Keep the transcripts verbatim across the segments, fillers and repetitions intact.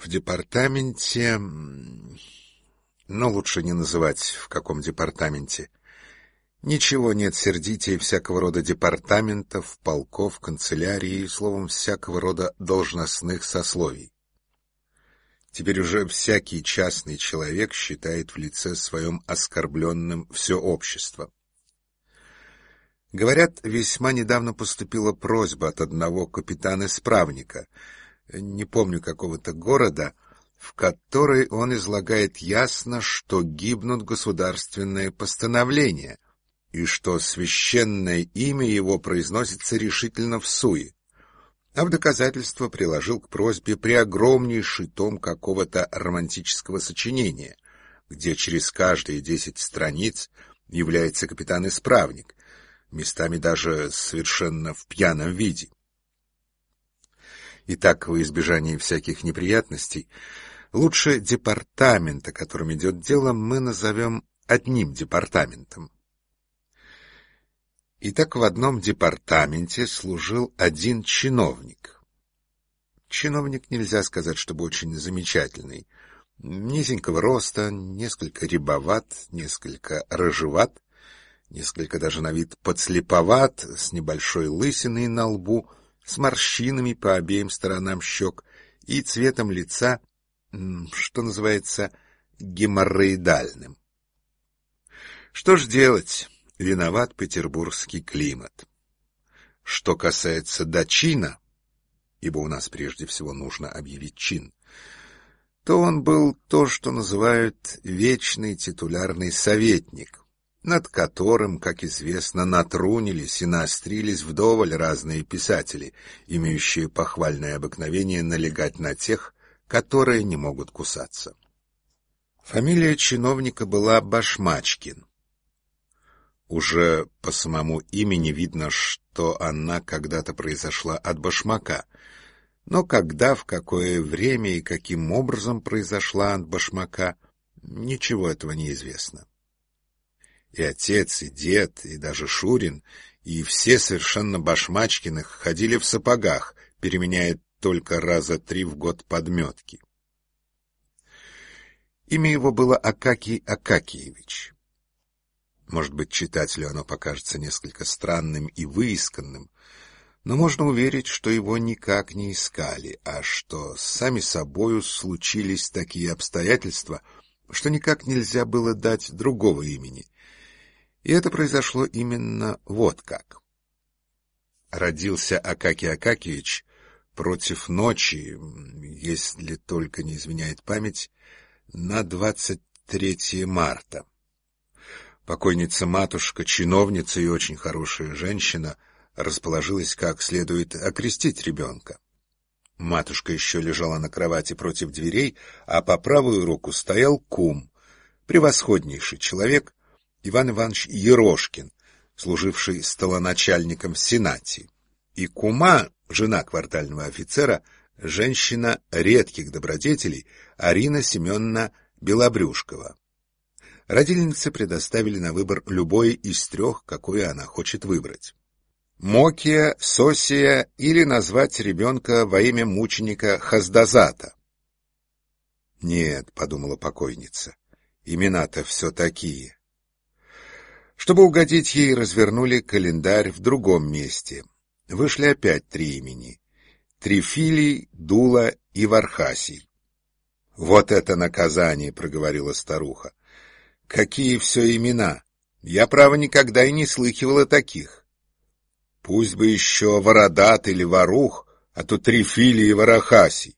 В департаменте... Но лучше не называть, в каком департаменте. Ничего нет сердитее всякого рода департаментов, полков, канцелярий, словом, всякого рода должностных сословий. Теперь уже всякий частный человек считает в лице своем оскорбленным все общество. Говорят, весьма недавно поступила просьба от одного капитана-исправника, не помню какого-то города, в которой он излагает ясно, что гибнут государственные постановления, и что священное имя его произносится решительно всуе, а в доказательство приложил к просьбе преогромнейший том какого-то романтического сочинения, где через каждые десять страниц является капитан-исправник, местами даже совершенно в пьяном виде. Итак, во избежание всяких неприятностей, лучше департамент, о котором идет дело, мы назовем одним департаментом. Итак, в одном департаменте служил один чиновник. Чиновник нельзя сказать, чтобы очень замечательный. Низенького роста, несколько рябоват, несколько рыжеват, несколько даже на вид подслеповат, с небольшой лысиной на лбу, с морщинами по обеим сторонам щек и цветом лица, что называется, геморроидальным. Что ж делать? Виноват петербургский климат. Что касается до чина, ибо у нас прежде всего нужно объявить чин, то он был то, что называют вечный титулярный советник, над которым, как известно, натрунились и наострились вдоволь разные писатели, имеющие похвальное обыкновение налегать на тех, которые не могут кусаться. Фамилия чиновника была Башмачкин. Уже по самому имени видно, что она когда-то произошла от башмака, но когда, в какое время и каким образом произошла от башмака, ничего этого не известно. И отец, и дед, и даже Шурин, и все совершенно Башмачкиных ходили в сапогах, переменяя только раза три в год подметки. Имя его было Акакий Акакиевич. Может быть, читателю оно покажется несколько странным и выисканным, но можно уверить, что его никак не искали, а что сами собою случились такие обстоятельства, что никак нельзя было дать другого имени. И это произошло именно вот как. Родился Акакий Акакиевич против ночи, если только не изменяет память, на двадцать третье марта. Покойница-матушка, чиновница и очень хорошая женщина, расположилась как следует окрестить ребенка. Матушка еще лежала на кровати против дверей, а по правую руку стоял кум, превосходнейший человек, Иван Иванович Ерошкин, служивший столоначальником в Сенате. И кума, жена квартального офицера, женщина редких добродетелей, Арина Семеновна Белобрюшкова. Родительнице предоставили на выбор любое из трех, какое она хочет выбрать. Мокия, Сосия или назвать ребенка во имя мученика Хаздазата. «Нет», — подумала покойница, — «имена-то все такие». Чтобы угодить ей, развернули календарь в другом месте. Вышли опять три имени — Трифилий, Дула и Вархасий. «Вот это наказание», — проговорила старуха. «Какие все имена! Я, право, никогда и не слыхивала таких. Пусть бы еще Вородат или Ворух, а то Трифилий и Варахасий».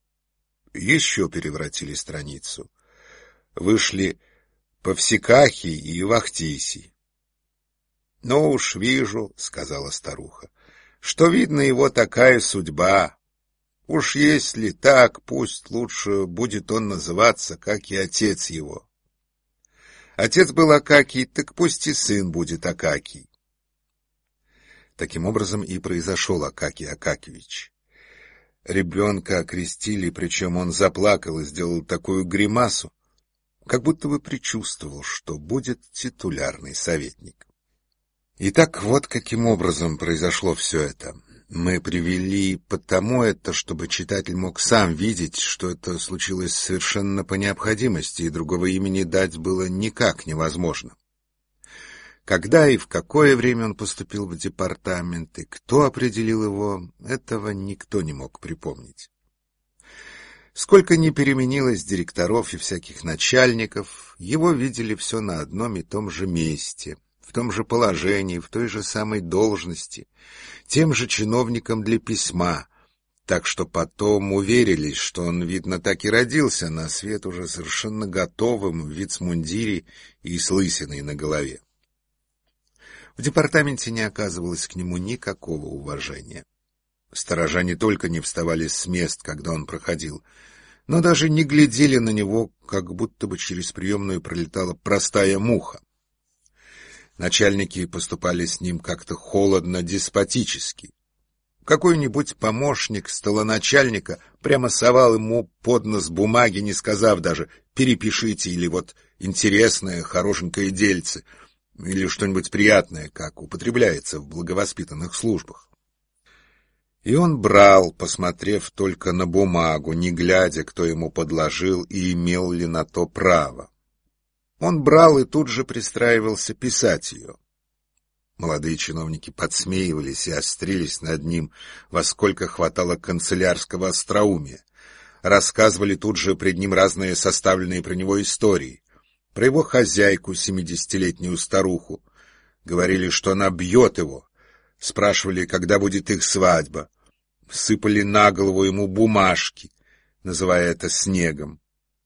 Еще переворотили страницу. Вышли Повсекахий и Вахтисий. «Ну уж вижу», — сказала старуха, — «что, видно, его такая судьба. Уж если так, пусть лучше будет он называться, как и отец его. Отец был Акакий, так пусть и сын будет Акакий». Таким образом и произошел Акакий Акакиевич. Ребенка окрестили, причем он заплакал и сделал такую гримасу, как будто бы предчувствовал, что будет титулярный советник. Итак, вот каким образом произошло все это. Мы привели потому это, чтобы читатель мог сам видеть, что это случилось совершенно по необходимости, и другого имени дать было никак невозможно. Когда и в какое время он поступил в департамент, и кто определил его, этого никто не мог припомнить. Сколько ни переменилось директоров и всяких начальников, его видели все на одном и том же месте, в том же положении, в той же самой должности, тем же чиновником для письма, так что потом уверились, что он, видно, так и родился на свет уже совершенно готовым в вицмундире и с лысиной на голове. В департаменте не оказывалось к нему никакого уважения. Сторожа не только не вставали с мест, когда он проходил, но даже не глядели на него, как будто бы через приемную пролетала простая муха. Начальники поступали с ним как-то холодно-деспотически. Какой-нибудь помощник столоначальника прямо совал ему под нос бумаги, не сказав даже «перепишите» или вот «интересное, хорошенькое дельце», или что-нибудь приятное, как употребляется в благовоспитанных службах. И он брал, посмотрев только на бумагу, не глядя, кто ему подложил и имел ли на то право. Он брал и тут же пристраивался писать ее. Молодые чиновники подсмеивались и острились над ним, во сколько хватало канцелярского остроумия. Рассказывали тут же пред ним разные составленные про него истории. Про его хозяйку, семидесятилетнюю старуху. Говорили, что она бьет его. Спрашивали, когда будет их свадьба. Сыпали на голову ему бумажки, называя это снегом.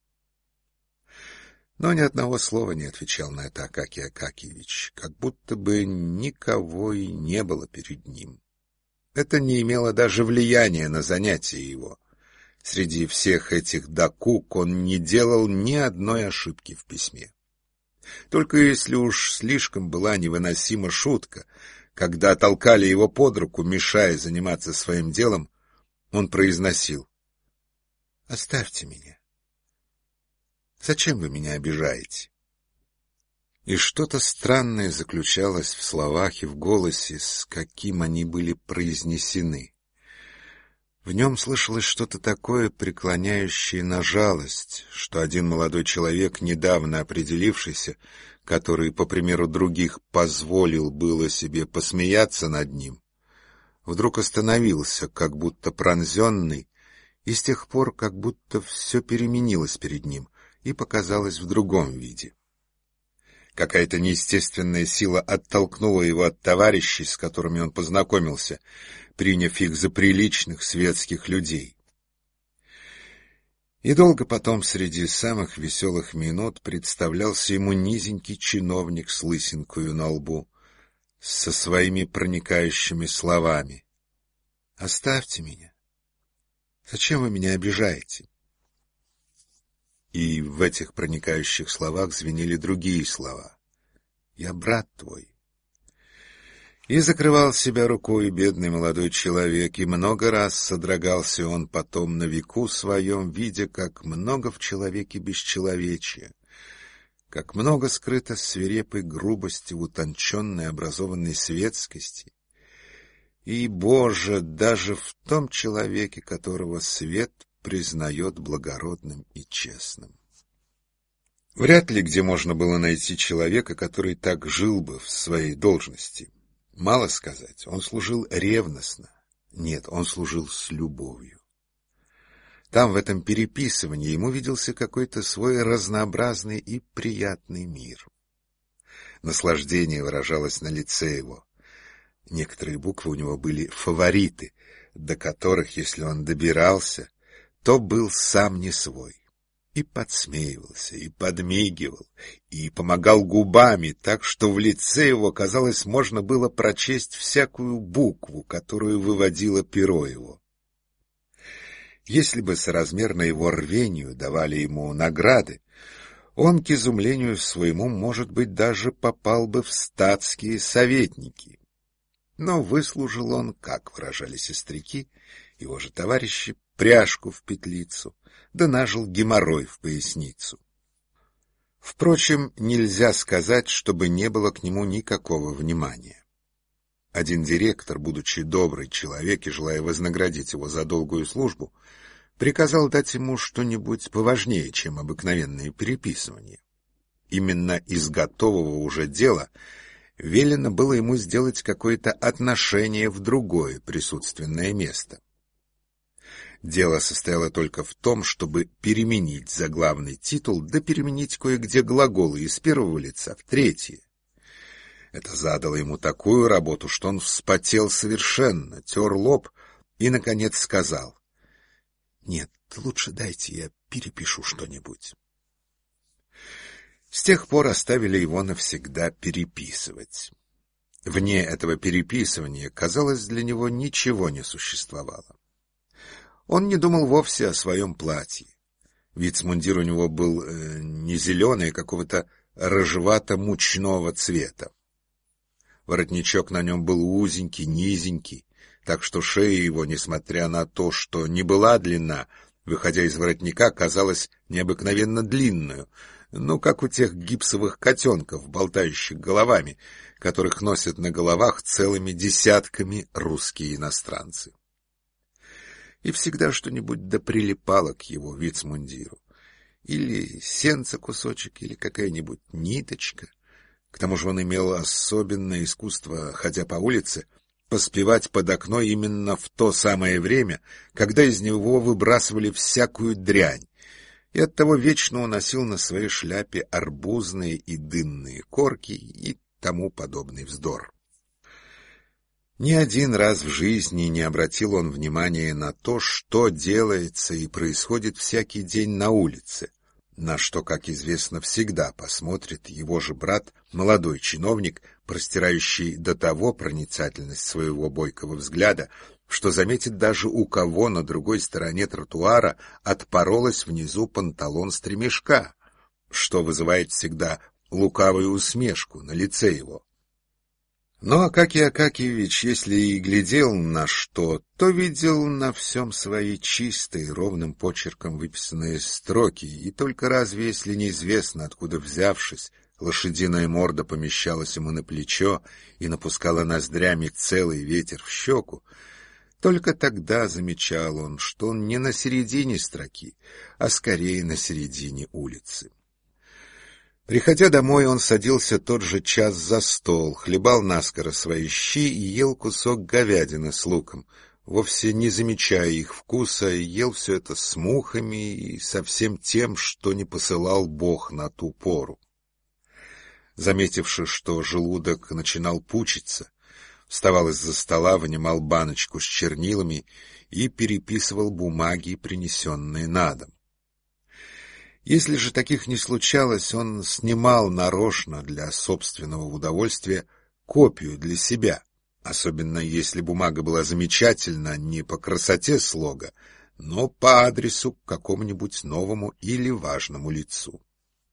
Но ни одного слова не отвечал на это Акакий Акакиевич, как будто бы никого и не было перед ним. Это не имело даже влияния на занятия его. Среди всех этих докук он не делал ни одной ошибки в письме. Только если уж слишком была невыносима шутка, когда толкали его под руку, мешая заниматься своим делом, он произносил: «Оставьте меня. Зачем вы меня обижаете?» И что-то странное заключалось в словах и в голосе, с каким они были произнесены. В нем слышалось что-то такое, преклоняющее на жалость, что один молодой человек, недавно определившийся, который, по примеру других, позволил было себе посмеяться над ним, вдруг остановился, как будто пронзенный, и с тех пор как будто все переменилось перед ним и показалось в другом виде. Какая-то неестественная сила оттолкнула его от товарищей, с которыми он познакомился, приняв их за приличных светских людей. И долго потом среди самых веселых минут представлялся ему низенький чиновник с лысинкою на лбу, со своими проникающими словами: «Оставьте меня. Зачем вы меня обижаете?» И в этих проникающих словах звенели другие слова: «Я брат твой». И закрывал себя рукой бедный молодой человек, и много раз содрогался он потом на веку своем, видя, как много в человеке бесчеловечия, как много скрыто свирепой грубости в утонченной образованной светскости, и, Боже, даже в том человеке, которого свет признает благородным и честным. Вряд ли где можно было найти человека, который так жил бы в своей должности. Мало сказать, он служил ревностно. Нет, он служил с любовью. Там, в этом переписывании, ему виделся какой-то свой разнообразный и приятный мир. Наслаждение выражалось на лице его. Некоторые буквы у него были фавориты, до которых, если он добирался, то был сам не свой. И подсмеивался, и подмигивал, и помогал губами, так что в лице его, казалось, можно было прочесть всякую букву, которую выводило перо его. Если бы соразмерно его рвению давали ему награды, он, к изумлению своему, может быть, даже попал бы в статские советники. Но выслужил он, как выражались остряки, его же товарищи, пряжку в петлицу, да нажил геморрой в поясницу. Впрочем, нельзя сказать, чтобы не было к нему никакого внимания. Один директор, будучи добрый человек и желая вознаградить его за долгую службу, приказал дать ему что-нибудь поважнее, чем обыкновенное переписывание. Именно из готового уже дела велено было ему сделать какое-то отношение в другое присутственное место. Дело состояло только в том, чтобы переменить заглавный титул, да переменить кое-где глаголы из первого лица в третье. Это задало ему такую работу, что он вспотел совершенно, тер лоб и, наконец, сказал: «Нет, лучше дайте я перепишу что-нибудь». С тех пор оставили его навсегда переписывать. Вне этого переписывания, казалось, для него ничего не существовало. Он не думал вовсе о своем платье. Вицмундир у него был э, не зеленый, а какого-то рыжевато-мучного цвета. Воротничок на нем был узенький, низенький, так что шея его, несмотря на то, что не была длинна, выходя из воротника, казалась необыкновенно длинную, ну, как у тех гипсовых котенков, болтающих головами, которых носят на головах целыми десятками русские иностранцы. И всегда что-нибудь да прилипало к его вицмундиру. Или сенца кусочек, или какая-нибудь ниточка. К тому же он имел особенное искусство, ходя по улице, поспевать под окно именно в то самое время, когда из него выбрасывали всякую дрянь, и оттого вечно уносил на своей шляпе арбузные и дынные корки и тому подобный вздор. Ни один раз в жизни не обратил он внимания на то, что делается и происходит всякий день на улице, на что, как известно, всегда посмотрит его же брат, молодой чиновник, простирающий до того проницательность своего бойкого взгляда, что заметит даже, у кого на другой стороне тротуара отпоролась внизу панталон стремешка, что вызывает всегда лукавую усмешку на лице его. Но Акакий Акакиевич, если и глядел на что, то видел на всем свои чистые, ровным почерком выписанные строки, и только разве, если неизвестно, откуда взявшись, лошадиная морда помещалась ему на плечо и напускала ноздрями целый ветер в щеку, только тогда замечал он, что он не на середине строки, а скорее на середине улицы. Приходя домой, он садился тот же час за стол, хлебал наскоро свои щи и ел кусок говядины с луком, вовсе не замечая их вкуса, и ел все это с мухами и со всем тем, что не посылал Бог на ту пору. Заметивши, что желудок начинал пучиться, вставал из-за стола, вынимал баночку с чернилами и переписывал бумаги, принесенные на дом. Если же таких не случалось, он снимал нарочно для собственного удовольствия копию для себя, особенно если бумага была замечательна не по красоте слога, но по адресу к какому-нибудь новому или важному лицу.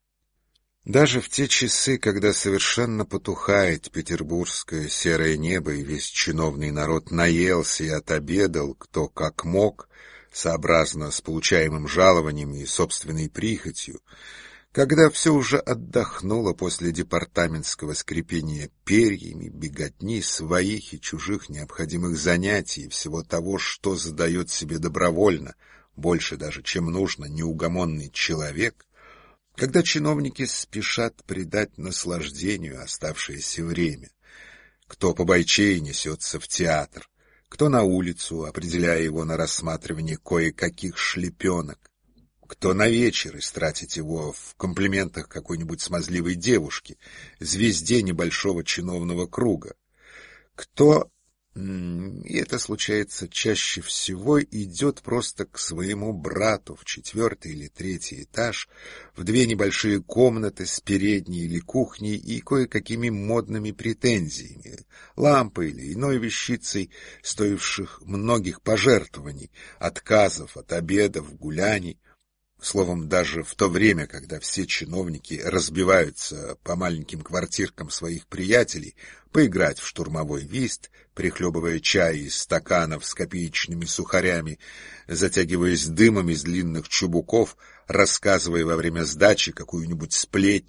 Даже в те часы, когда совершенно потухает петербургское серое небо и весь чиновный народ наелся и отобедал, кто как мог, сообразно с получаемым жалованием и собственной прихотью, когда все уже отдохнуло после департаментского скрипения перьями, беготни своих и чужих необходимых занятий и всего того, что задает себе добровольно, больше даже, чем нужно, неугомонный человек, когда чиновники спешат придать наслаждению оставшееся время, кто побойчее несется в театр, кто на улицу, определяя его на рассматривание кое-каких шлепенок, кто на вечер истратить его в комплиментах какой-нибудь смазливой девушки, звезде небольшого чиновного круга, кто, и это случается чаще всего, идет просто к своему брату в четвертый или третий этаж, в две небольшие комнаты с передней или кухней и кое-какими модными претензиями, лампой или иной вещицей, стоивших многих пожертвований, отказов от обедов, гуляний. Словом, даже в то время, когда все чиновники разбиваются по маленьким квартиркам своих приятелей поиграть в штурмовой вист, прихлебывая чай из стаканов с копеечными сухарями, затягиваясь дымом из длинных чубуков, рассказывая во время сдачи какую-нибудь сплетню,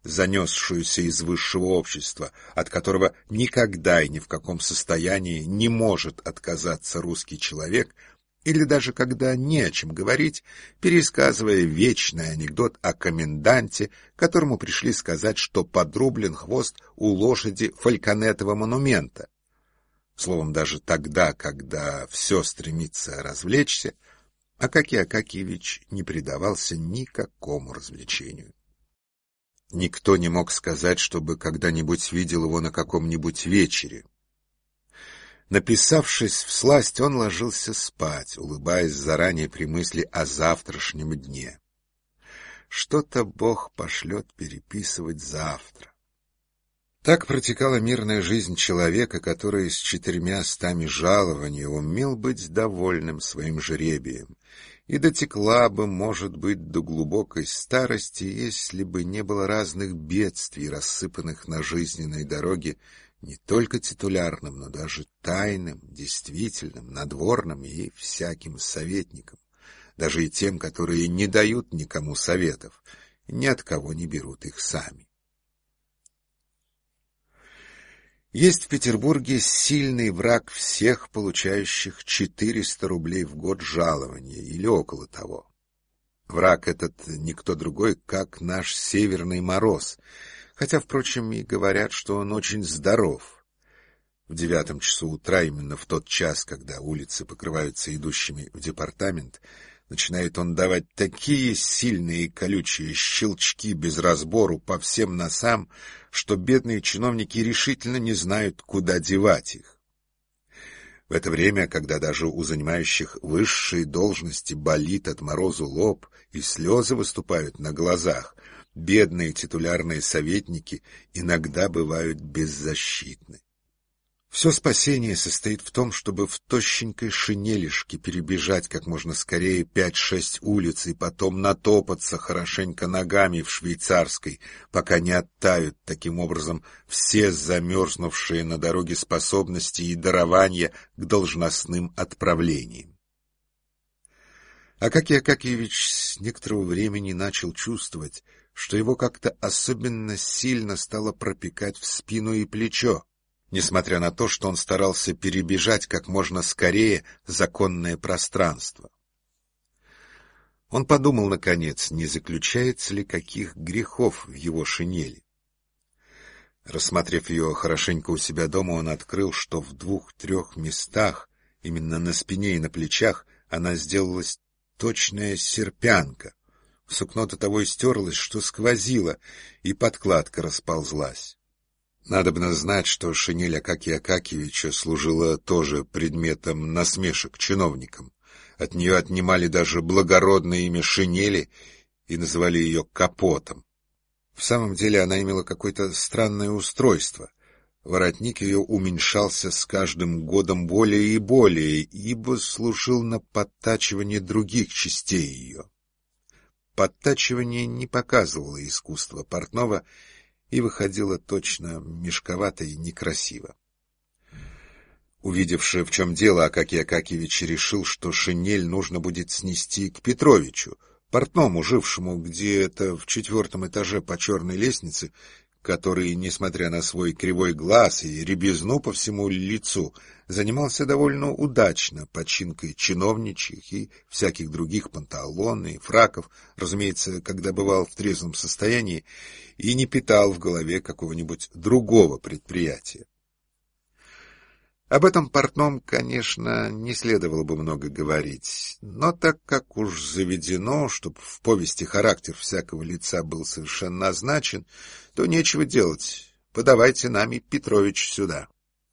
занесшуюся из высшего общества, от которого никогда и ни в каком состоянии не может отказаться русский человек, или даже когда не о чем говорить, пересказывая вечный анекдот о коменданте, которому пришли сказать, что подрублен хвост у лошади Фальконетова монумента. Словом, даже тогда, когда все стремится развлечься, Акакий Акакиевич не предавался никакому развлечению. Никто не мог сказать, чтобы когда-нибудь видел его на каком-нибудь вечере. Написавшись всласть, он ложился спать, улыбаясь заранее при мысли о завтрашнем дне. Что-то Бог пошлет переписывать завтра. Так протекала мирная жизнь человека, который с четырьмя стами жалований умел быть довольным своим жребием, и дотекла бы, может быть, до глубокой старости, если бы не было разных бедствий, рассыпанных на жизненной дороге не только титулярным, но даже тайным, действительным, надворным и всяким советникам, даже и тем, которые не дают никому советов, ни от кого не берут их сами. Есть в Петербурге сильный враг всех, получающих четыреста рублей в год жалования или около того. Враг этот никто другой, как наш Северный Мороз, хотя, впрочем, и говорят, что он очень здоров. В девятом часу утра, именно в тот час, когда улицы покрываются идущими в департамент, начинает он давать такие сильные и колючие щелчки без разбору по всем носам, что бедные чиновники решительно не знают, куда девать их. В это время, когда даже у занимающих высшие должности болит от морозу лоб и слезы выступают на глазах, бедные титулярные советники иногда бывают беззащитны. Все спасение состоит в том, чтобы в тощенькой шинелишке перебежать как можно скорее пять-шесть улиц и потом натопаться хорошенько ногами в швейцарской, пока не оттают таким образом все замерзнувшие на дороге способности и дарования к должностным отправлениям. Акакий Акакиевич с некоторого времени начал чувствовать, что его как-то особенно сильно стало пропекать в спину и плечо, несмотря на то, что он старался перебежать как можно скорее законное пространство. Он подумал, наконец, не заключается ли каких грехов в его шинели. Рассмотрев ее хорошенько у себя дома, он открыл, что в двух-трех местах, именно на спине и на плечах, она сделалась точная серпянка. Сукно до того истерлось, что сквозило, и подкладка расползлась. Надобно знать, что шинель Акакия Акакиевича служила тоже предметом насмешек чиновникам. От нее отнимали даже благородное имя шинели и называли ее капотом. В самом деле она имела какое-то странное устройство. Воротник ее уменьшался с каждым годом более и более, ибо служил на подтачивание других частей ее. Подтачивание не показывало искусства портного и выходило точно мешковато и некрасиво. Увидевши, в чем дело, Акакий Акакиевич решил, что шинель нужно будет снести к Петровичу, портному, жившему где-то в четвертом этаже по черной лестнице, который, несмотря на свой кривой глаз и рябизну по всему лицу, занимался довольно удачно починкой чиновничьих и всяких других панталон и фраков, разумеется, когда бывал в трезвом состоянии, и не питал в голове какого-нибудь другого предприятия. Об этом портном, конечно, не следовало бы много говорить, но так как уж заведено, чтобы в повести характер всякого лица был совершенно означен, то нечего делать, подавайте нами Петрович сюда.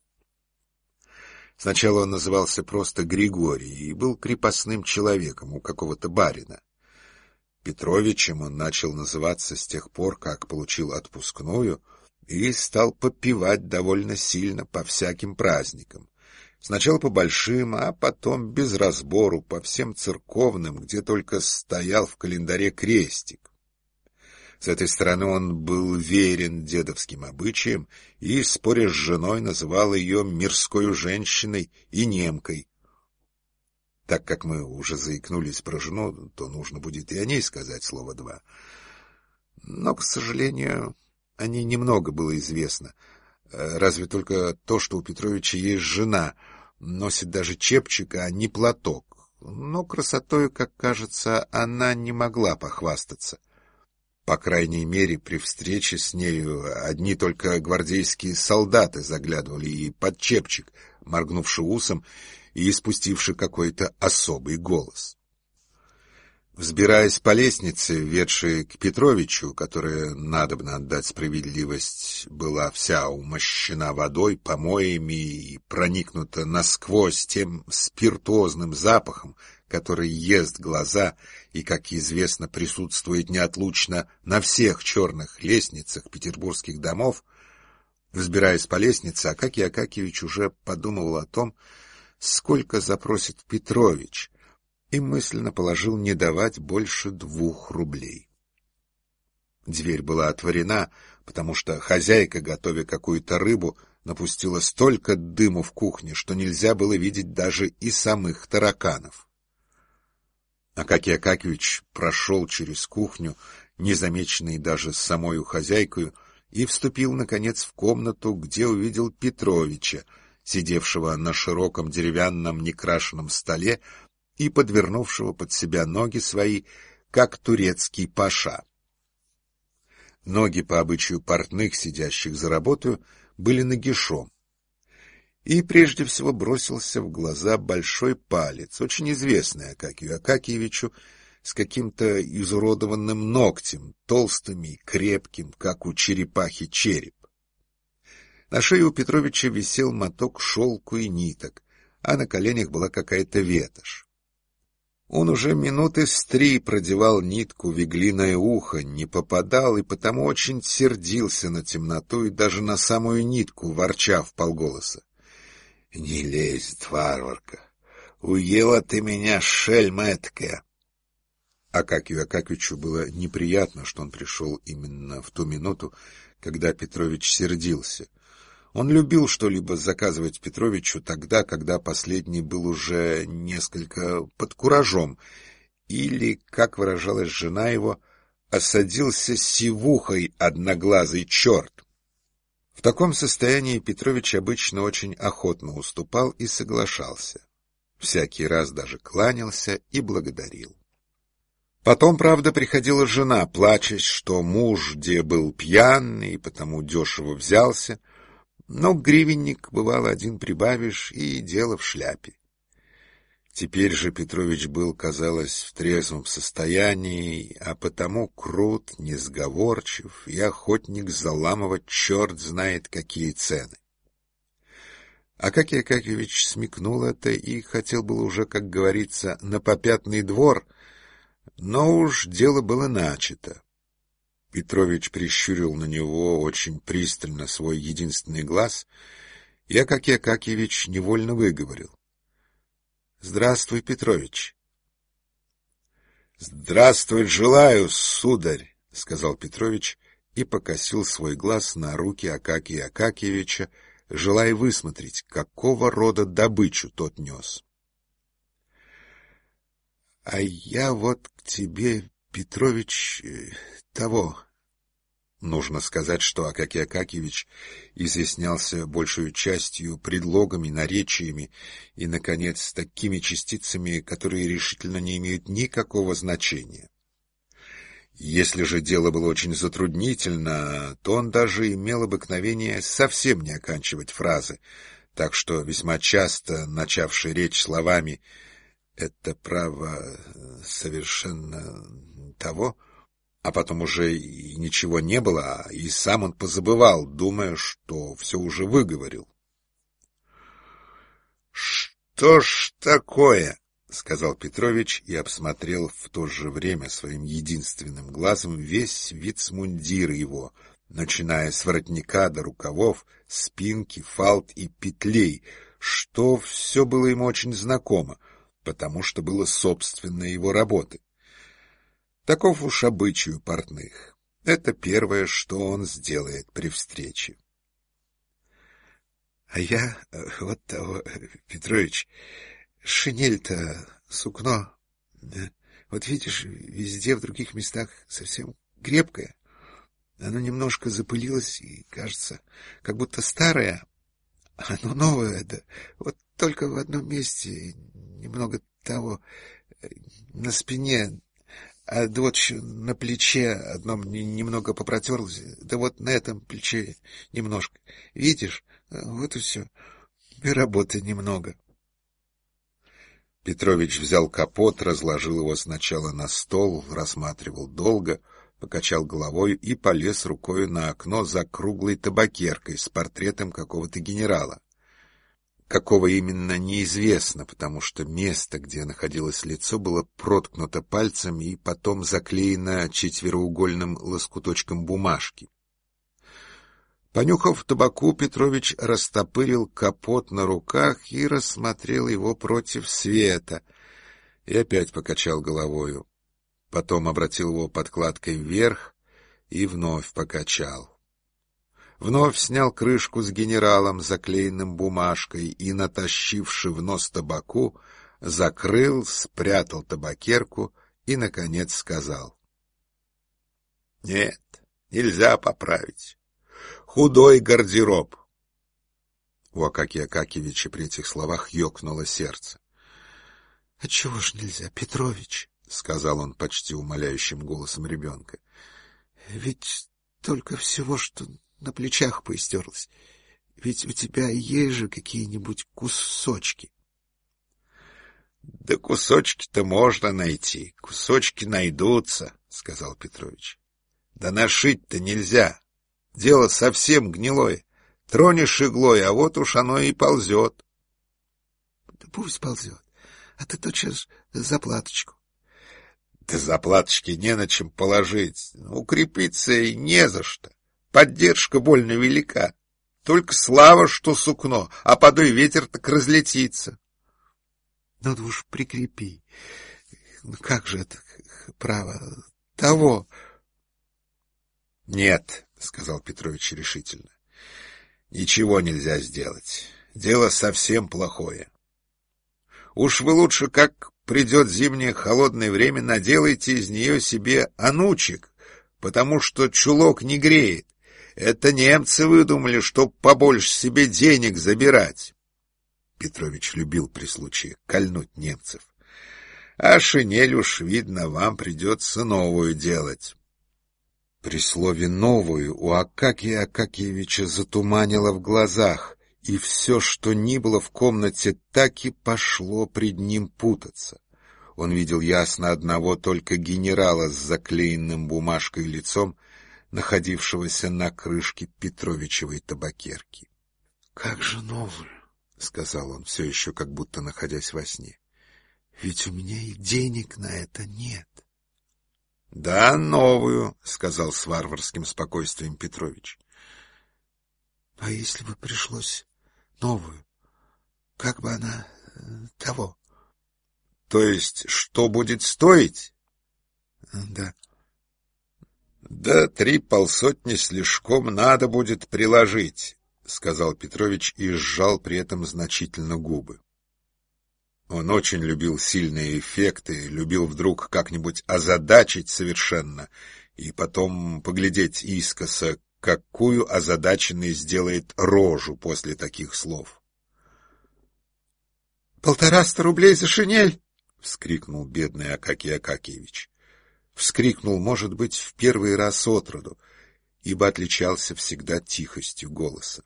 Сначала он назывался просто Григорий и был крепостным человеком у какого-то барина. Петровичем он начал называться с тех пор, как получил отпускную, и стал попивать довольно сильно по всяким праздникам. Сначала по большим, а потом без разбору по всем церковным, где только стоял в календаре крестик. С этой стороны он был верен дедовским обычаям и, споря с женой, называл ее мирскою женщиной и немкой. Так как мы уже заикнулись про жену, то нужно будет и о ней сказать слово два. Но, к сожалению, о ней немного было известно. Разве только то, что у Петровича есть жена, носит даже чепчик, а не платок. Но красотою, как кажется, она не могла похвастаться. По крайней мере, при встрече с нею одни только гвардейские солдаты заглядывали ей под чепчик, моргнувши усом и испустивши какой-то особый голос. Взбираясь по лестнице, ведшей к Петровичу, которая, надобно отдать справедливость, была вся умощена водой, помоями и проникнута насквозь тем спиртуозным запахом, который ест глаза и, как известно, присутствует неотлучно на всех черных лестницах петербургских домов, взбираясь по лестнице, Акакий Акакиевич уже подумывал о том, сколько запросит Петрович, и мысленно положил не давать больше двух рублей. Дверь была отворена, потому что хозяйка, готовя какую-то рыбу, напустила столько дыму в кухне, что нельзя было видеть даже и самых тараканов. Акакий Акакиевич прошел через кухню, незамеченный даже самою хозяйкою, и вступил, наконец, в комнату, где увидел Петровича, сидевшего на широком деревянном некрашенном столе и подвернувшего под себя ноги свои, как турецкий паша. Ноги, по обычаю портных, сидящих за работою, были нагишом. И прежде всего бросился в глаза большой палец, очень известный Акакию Акакиевичу, с каким-то изуродованным ногтем, толстым и крепким, как у черепахи череп. На шее у Петровича висел моток шелку и ниток, а на коленях была какая-то ветошь. Он уже минуты с три продевал нитку в иглиное ухо, не попадал и потому очень сердился на темноту и даже на самую нитку, ворча вполголоса. — Не лезь, варварка! Уела ты меня, шельма эткая! Акакию Акакичу было неприятно, что он пришел именно в ту минуту, когда Петрович сердился. Он любил что-либо заказывать Петровичу тогда, когда последний был уже несколько под куражом, или, как выражалась жена его, осадился сивухой одноглазый черт. В таком состоянии Петрович обычно очень охотно уступал и соглашался. Всякий раз даже кланялся и благодарил. Потом, правда, приходила жена, плачась, что муж где был пьяный и потому дешево взялся, но гривенник, бывало, один прибавишь, и дело в шляпе. Теперь же Петрович был, казалось, в трезвом состоянии, а потому крут, несговорчив и охотник заламывать черт знает какие цены. Акакий Акакиевич смекнул это и хотел было уже, как говорится, на попятный двор, но уж дело было начато. Петрович прищурил на него очень пристально свой единственный глаз, и Акакий Акакиевич невольно выговорил: — Здравствуй, Петрович. — Здравствовать желаю, сударь, — сказал Петрович и покосил свой глаз на руки Акакия Акакиевича, желая высмотреть, какого рода добычу тот нес. — А я вот к тебе, Петрович, того. Нужно сказать, что Акакий Акакиевич изъяснялся большую частью предлогами, наречиями и, наконец, такими частицами, которые решительно не имеют никакого значения. Если же дело было очень затруднительно, то он даже имел обыкновение совсем не оканчивать фразы, так что весьма часто, начавший речь словами «это право совершенно того», а потом уже и ничего не было, и сам он позабывал, думая, что все уже выговорил. — Что ж такое? — сказал Петрович и обсмотрел в то же время своим единственным глазом весь вицмундир его, начиная с воротника до рукавов, спинки, фалд и петлей, что все было ему очень знакомо, потому что было собственной его работы. Таков уж обычай у портных. Это первое, что он сделает при встрече. — А я, вот того, Петрович, шинель-то, сукно, вот видишь, везде в других местах совсем крепкая, Оно немножко запылилось и, кажется, как будто старое. Оно новое, да. Вот только в одном месте немного того, на спине, а да вот еще на плече одном немного попротерлось, да вот на этом плече немножко. Видишь, вот и все. И работы немного. Петрович взял капот, разложил его сначала на стол, рассматривал долго, покачал головой и полез рукой на окно за круглой табакеркой с портретом какого-то генерала. Какого именно, неизвестно, потому что место, где находилось лицо, было проткнуто пальцем и потом заклеено четвероугольным лоскуточком бумажки. Понюхав табаку, Петрович растопырил капот на руках и рассмотрел его против света, и опять покачал головою. Потом обратил его подкладкой вверх и вновь покачал. Вновь снял крышку с генералом, заклеенным бумажкой, и, натащивши в нос табаку, закрыл, спрятал табакерку и, наконец, сказал: — Нет, нельзя поправить. Худой гардероб. У Акакия Акакиевича при этих словах ёкнуло сердце. — Отчего ж нельзя, Петрович? — сказал он почти умоляющим голосом ребенка. — Ведь только всего, что на плечах поистерлось. Ведь у тебя есть же какие-нибудь кусочки. — Да кусочки-то можно найти, кусочки найдутся, — сказал Петрович. — Да нашить-то нельзя. Дело совсем гнилое. Тронешь иглой, а вот уж оно и ползет. — Да пусть ползет, а ты тотчас заплаточку. — Да заплаточки не на чем положить. Укрепиться и не за что. Поддержка больно велика. Только слава, что сукно, а подуй ветер, так разлетится. — Ну, да уж прикрепи. Ну, как же это, право, того... — Нет, — сказал Петрович решительно, — ничего нельзя сделать. Дело совсем плохое. Уж вы лучше, как придет зимнее холодное время, наделайте из нее себе анучек, потому что чулок не греет. Это немцы выдумали, чтоб побольше себе денег забирать. Петрович любил при случае кольнуть немцев. А шинель уж, видно, вам придется новую делать. При слове «новую» у Акакия Акакиевича затуманило в глазах, и все, что ни было в комнате, так и пошло пред ним путаться. Он видел ясно одного только генерала с заклеенным бумажкой лицом, находившегося на крышке Петровичевой табакерки. — Как же новую? — сказал он, все еще как будто находясь во сне. — Ведь у меня и денег на это нет. — Да, новую, — сказал с варварским спокойствием Петрович. — А если бы пришлось новую, как бы она того? — То есть, что будет стоить? — Да. — Да три полсотни слишком надо будет приложить, — сказал Петрович и сжал при этом значительно губы. Он очень любил сильные эффекты, любил вдруг как-нибудь озадачить совершенно и потом поглядеть искоса, какую озадаченный сделает рожу после таких слов. — Полтораста рублей за шинель! — вскрикнул бедный Акакий Акакиевич. Вскрикнул, может быть, в первый раз отроду, ибо отличался всегда тихостью голоса.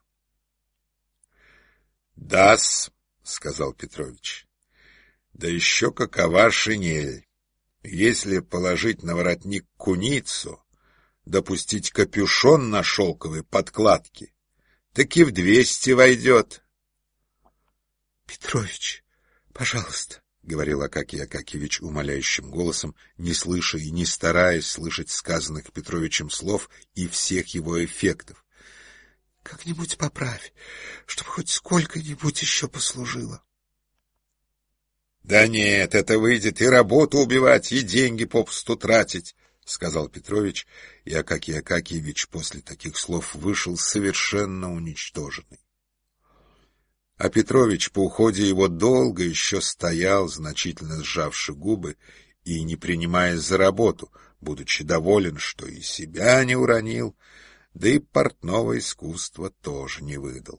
— Да-с, — сказал Петрович. Да еще какова шинель! Если положить на воротник куницу, допустить капюшон на шелковой подкладке, так и в двести войдет. — Петрович, пожалуйста, — говорил Акакий Акакиевич умоляющим голосом, не слыша и не стараясь слышать сказанных Петровичем слов и всех его эффектов. — Как-нибудь поправь, чтобы хоть сколько-нибудь еще послужило. — Да нет, это выйдет и работу убивать, и деньги попусту тратить, — сказал Петрович, и Акакий Акакиевич после таких слов вышел совершенно уничтоженный. А Петрович по уходе его долго еще стоял, значительно сжавши губы, и не принимаясь за работу, будучи доволен, что и себя не уронил, да и портного искусства тоже не выдал.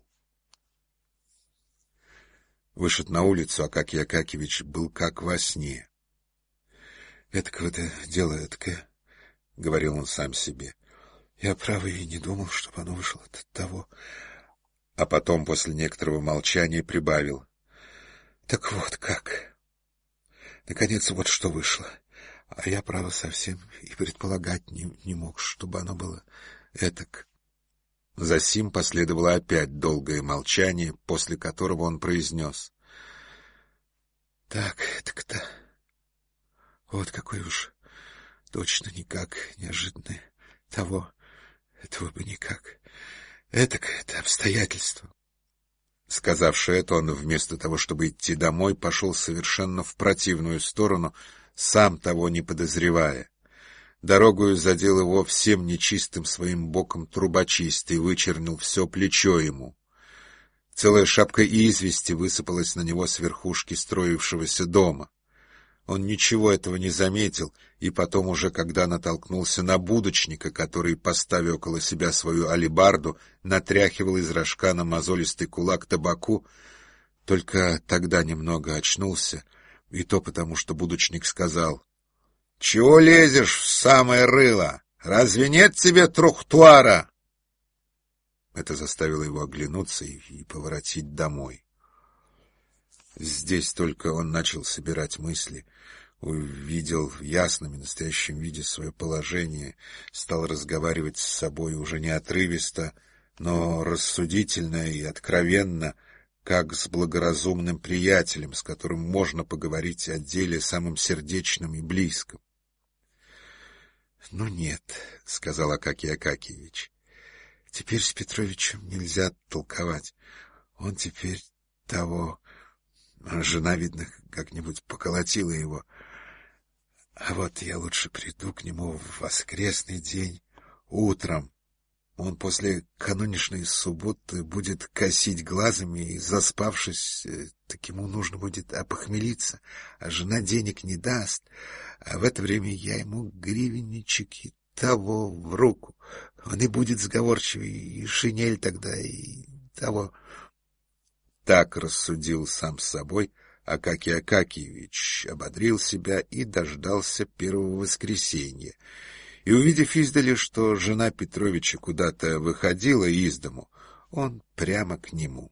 Вышед на улицу, Акакий Акакиевич был как во сне. — Этакого-то дело этакое, — говорил он сам себе. — Я, право, и не думал, чтобы оно вышло от того. А потом, после некоторого молчания, прибавил. — Так вот как. Наконец, вот что вышло. А я, право, совсем и предполагать не, не мог, чтобы оно было этак. Засим последовало опять долгое молчание, после которого он произнес. — Так, так-то. Вот какой уж точно никак неожиданное. Того, этого бы никак. Этак это обстоятельство. Сказавши это, он вместо того, чтобы идти домой, пошел совершенно в противную сторону, сам того не подозревая. Дорогою задел его всем нечистым своим боком трубочист и вычернил все плечо ему. Целая шапка извести высыпалась на него с верхушки строившегося дома. Он ничего этого не заметил, и потом уже, когда натолкнулся на будочника, который, поставив около себя свою алебарду, натряхивал из рожка на мозолистый кулак табаку, только тогда немного очнулся, и то потому, что будочник сказал: — Чего лезешь в самое рыло? Разве нет тебе трухтуара? Это заставило его оглянуться и, и поворотить домой. Здесь только он начал собирать мысли, увидел в ясном и настоящем виде свое положение, стал разговаривать с собой уже не отрывисто, но рассудительно и откровенно, как с благоразумным приятелем, с которым можно поговорить о деле самым сердечным и близком. — Ну нет, — сказал Акакий Акакиевич, — теперь с Петровичем нельзя толковать. Он теперь того... Жена, видно, как-нибудь поколотила его. А вот я лучше приду к нему в воскресный день, утром. Он после каноничной субботы будет косить глазами, и, заспавшись, так ему нужно будет опохмелиться, а жена денег не даст. А в это время я ему гривенничек и того в руку. Он и будет сговорчивый, и шинель тогда, и того... Так рассудил сам с собой Акакий Акакиевич, ободрил себя и дождался первого воскресенья. И, увидев издали, что жена Петровича куда-то выходила из дому, он прямо к нему.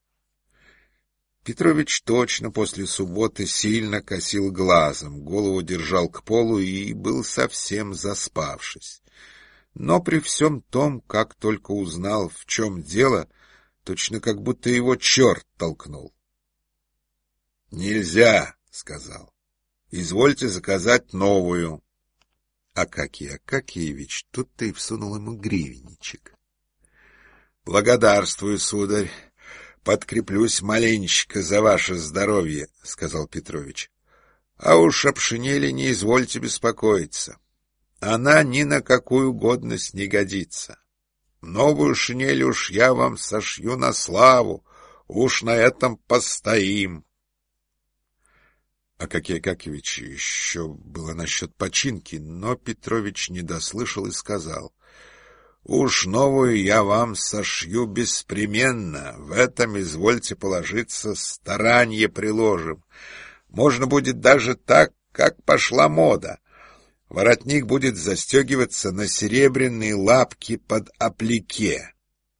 Петрович точно после субботы сильно косил глазом, голову держал к полу и был совсем заспавшись. Но при всем том, как только узнал, в чем дело, точно как будто его черт толкнул. — Нельзя, — сказал. — Извольте заказать новую. Акакий Акакиевич тут-то и всунул ему гривенничек. — Благодарствую, сударь. Подкреплюсь маленечко за ваше здоровье, — сказал Петрович. — А уж об шинели не извольте беспокоиться. Она ни на какую годность не годится. Новую шинель уж я вам сошью на славу, уж на этом постоим. Акакий Акакиевич еще было насчет починки, но Петрович не дослышал и сказал: — Уж новую я вам сошью беспременно, в этом, извольте положиться, старанье приложим. Можно будет даже так, как пошла мода. Воротник будет застегиваться на серебряные лапки под аплике.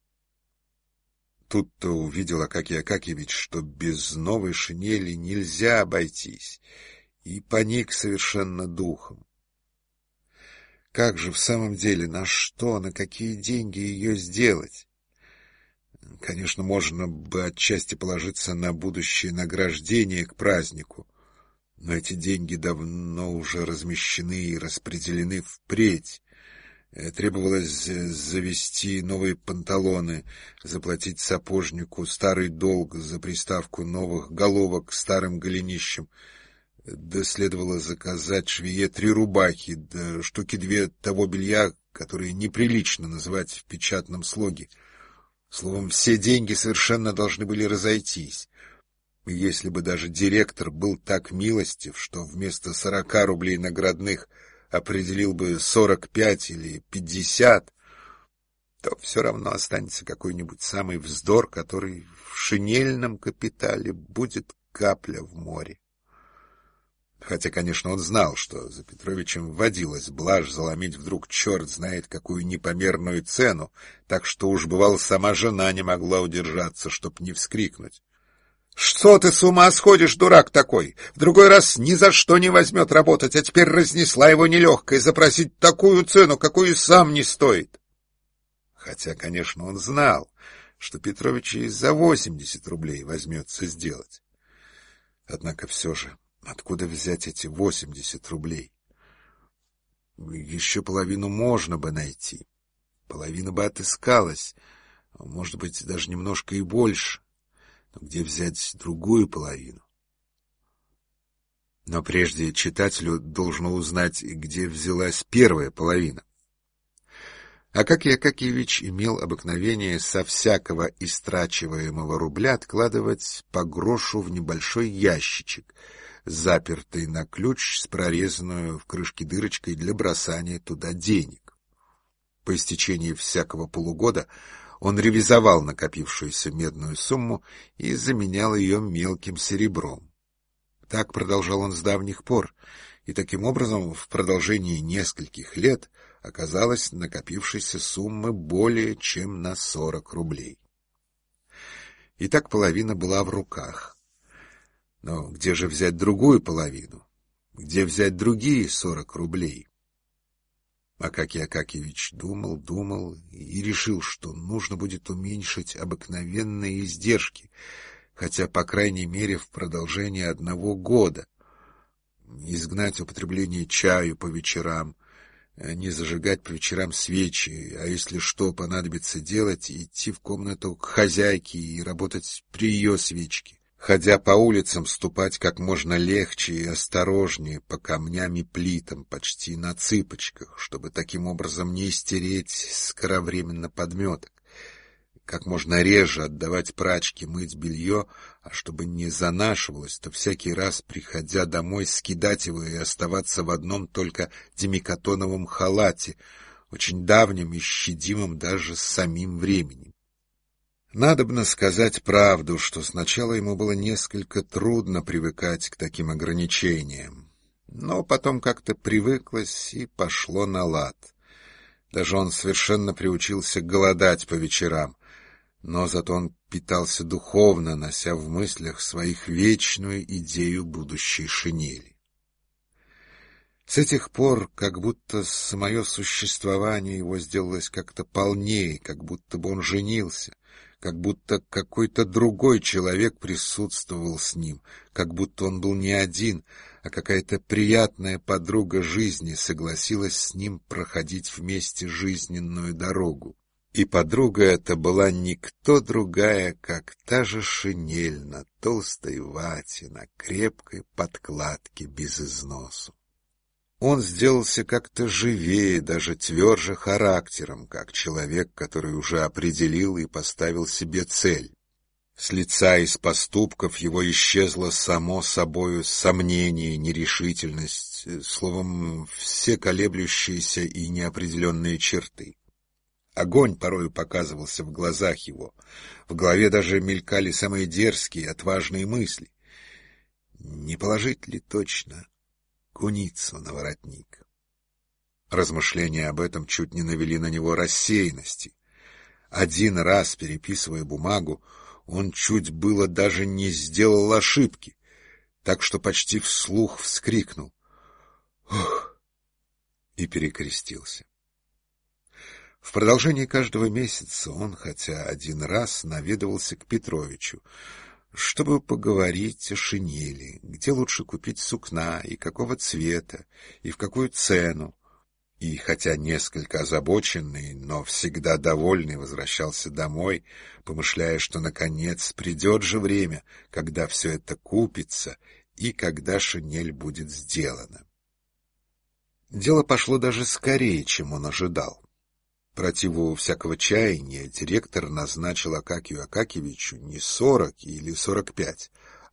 Тут-то увидел Акакий Акакиевич, что без новой шинели нельзя обойтись, и поник совершенно духом. Как же в самом деле, на что, на какие деньги ее сделать? Конечно, можно бы отчасти положиться на будущее награждение к празднику, но эти деньги давно уже размещены и распределены впредь. Требовалось завести новые панталоны, заплатить сапожнику старый долг за приставку новых головок к старым голенищам, да следовало заказать швее три рубахи, да штуки две того белья, которые неприлично называть в печатном слоге. Словом, все деньги совершенно должны были разойтись. Если бы даже директор был так милостив, что вместо сорока рублей наградных определил бы сорок пять или пятьдесят, то все равно останется какой-нибудь самый вздор, который в шинельном капитале будет капля в море. Хотя, конечно, он знал, что за Петровичем водилась блажь заломить вдруг черт знает какую непомерную цену, так что уж, бывало, сама жена не могла удержаться, чтоб не вскрикнуть: «Что ты с ума сходишь, дурак такой? В другой раз ни за что не возьмет работать, а теперь разнесла его нелегкой запросить такую цену, какую сам не стоит». Хотя, конечно, он знал, что Петрович и за восемьдесят рублей возьмется сделать. Однако все же, откуда взять эти восемьдесят рублей? Еще половину можно бы найти, половина бы отыскалась, может быть, даже немножко и больше. Но где взять другую половину? Но прежде читателю должно узнать, где взялась первая половина. Акакий Акакиевич имел обыкновение со всякого истрачиваемого рубля откладывать по грошу в небольшой ящичек, запертый на ключ с прорезанную в крышке дырочкой для бросания туда денег. По истечении всякого полугода он ревизовал накопившуюся медную сумму и заменял ее мелким серебром. Так продолжал он с давних пор, и таким образом в продолжении нескольких лет оказалось накопившейся суммы более чем на сорок рублей. И так половина была в руках. Но где же взять другую половину? Где взять другие сорок рублей? Акакий Акакиевич думал, думал и решил, что нужно будет уменьшить обыкновенные издержки, хотя, по крайней мере, в продолжении одного года. Изгнать употребление чаю по вечерам, не зажигать по вечерам свечи, а если что понадобится делать, идти в комнату к хозяйке и работать при ее свечке. Ходя по улицам, ступать как можно легче и осторожнее по камням и плитам, почти на цыпочках, чтобы таким образом не истереть скоровременно подметок. Как можно реже отдавать прачке мыть белье, а чтобы не занашивалось, то всякий раз, приходя домой, скидать его и оставаться в одном только демикатоновом халате, очень давнем и щадимом даже с самим временем. Надобно сказать правду, что сначала ему было несколько трудно привыкать к таким ограничениям, но потом как-то привыклось и пошло на лад. Даже он совершенно приучился голодать по вечерам, но зато он питался духовно, нося в мыслях своих вечную идею будущей шинели. С этих пор как будто самое существование его сделалось как-то полнее, как будто бы он женился, как будто какой-то другой человек присутствовал с ним, как будто он был не один, а какая-то приятная подруга жизни согласилась с ним проходить вместе жизненную дорогу. И подруга эта была никто другая, как та же шинель на толстой вате, на крепкой подкладке без износу. Он сделался как-то живее, даже тверже характером, как человек, который уже определил и поставил себе цель. С лица и с поступков его исчезло само собою сомнение, нерешительность, словом, все колеблющиеся и неопределенные черты. Огонь порою показывался в глазах его, в голове даже мелькали самые дерзкие, отважные мысли. Не положить ли точно куницу на воротник? Размышления об этом чуть не навели на него рассеянности. Один раз, переписывая бумагу, он чуть было даже не сделал ошибки, так что почти вслух вскрикнул «Ух!» и перекрестился. В продолжении каждого месяца он, хотя один раз, наведывался к Петровичу, чтобы поговорить о шинели, где лучше купить сукна и какого цвета, и в какую цену. И хотя несколько озабоченный, но всегда довольный, возвращался домой, помышляя, что, наконец, придет же время, когда все это купится и когда шинель будет сделана. Дело пошло даже скорее, чем он ожидал. Противу всякого чаяния директор назначил Акакию Акакиевичу не сорок или сорок пять,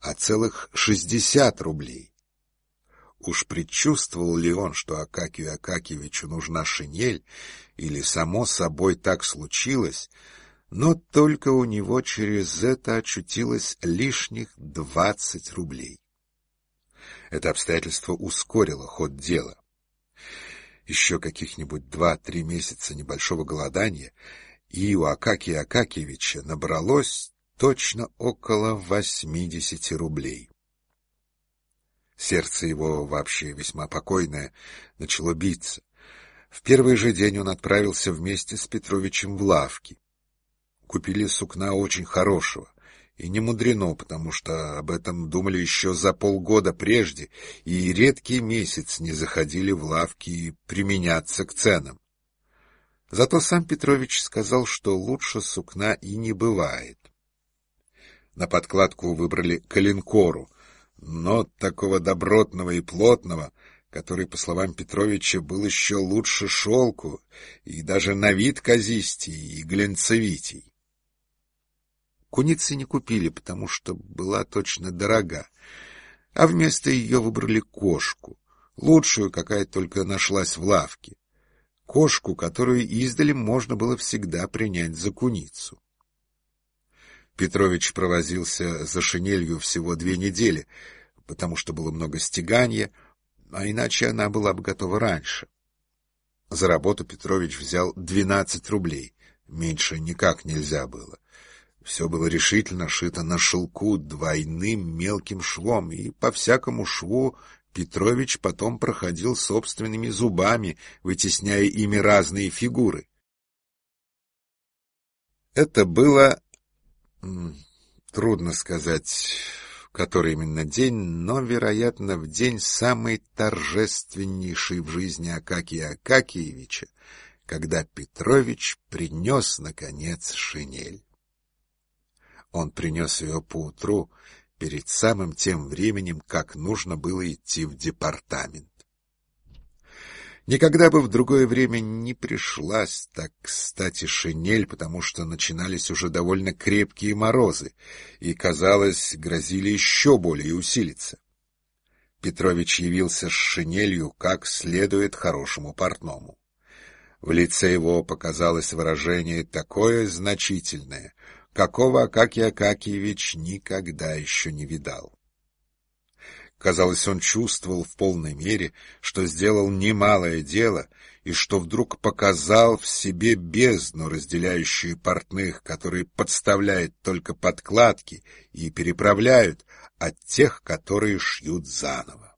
а целых шестьдесят рублей. Уж предчувствовал ли он, что Акакию Акакиевичу нужна шинель, или само собой так случилось, но только у него через это очутилось лишних двадцать рублей. Это обстоятельство ускорило ход дела. Еще каких-нибудь два-три месяца небольшого голодания, и у Акакия Акакиевича набралось точно около восьмидесяти рублей. Сердце его, вообще весьма покойное, начало биться. В первый же день он отправился вместе с Петровичем в лавки. Купили сукна очень хорошего, и не мудрено, потому что об этом думали еще за полгода прежде, и редкий месяц не заходили в лавки применяться к ценам. Зато сам Петрович сказал, что лучше сукна и не бывает. На подкладку выбрали коленкору, но такого добротного и плотного, который, по словам Петровича, был еще лучше шелку и даже на вид казистей и глянцевитей. Куницы не купили, потому что была точно дорога, а вместо ее выбрали кошку, лучшую, какая только нашлась в лавке, кошку, которую издали можно было всегда принять за куницу. Петрович провозился за шинелью всего две недели, потому что было много стегания, а иначе она была бы готова раньше. За работу Петрович взял двенадцать рублей, меньше никак нельзя было. Все было решительно шито на шелку двойным мелким швом, и по всякому шву Петрович потом проходил собственными зубами, вытесняя ими разные фигуры. Это было... Трудно сказать, в который именно день, но, вероятно, в день самый торжественнейший в жизни Акакия Акакиевича, когда Петрович принес, наконец, шинель. Он принес ее поутру, перед самым тем временем, как нужно было идти в департамент. Никогда бы в другое время не пришлась так кстати шинель, потому что начинались уже довольно крепкие морозы, и, казалось, грозили еще более усилиться. Петрович явился с шинелью как следует хорошему портному. В лице его показалось выражение такое значительное, какого Акакий Акакиевич никогда еще не видал. Казалось, он чувствовал в полной мере, что сделал немалое дело, и что вдруг показал в себе бездну, разделяющую портных, которые подставляют только подкладки и переправляют, от тех, которые шьют заново.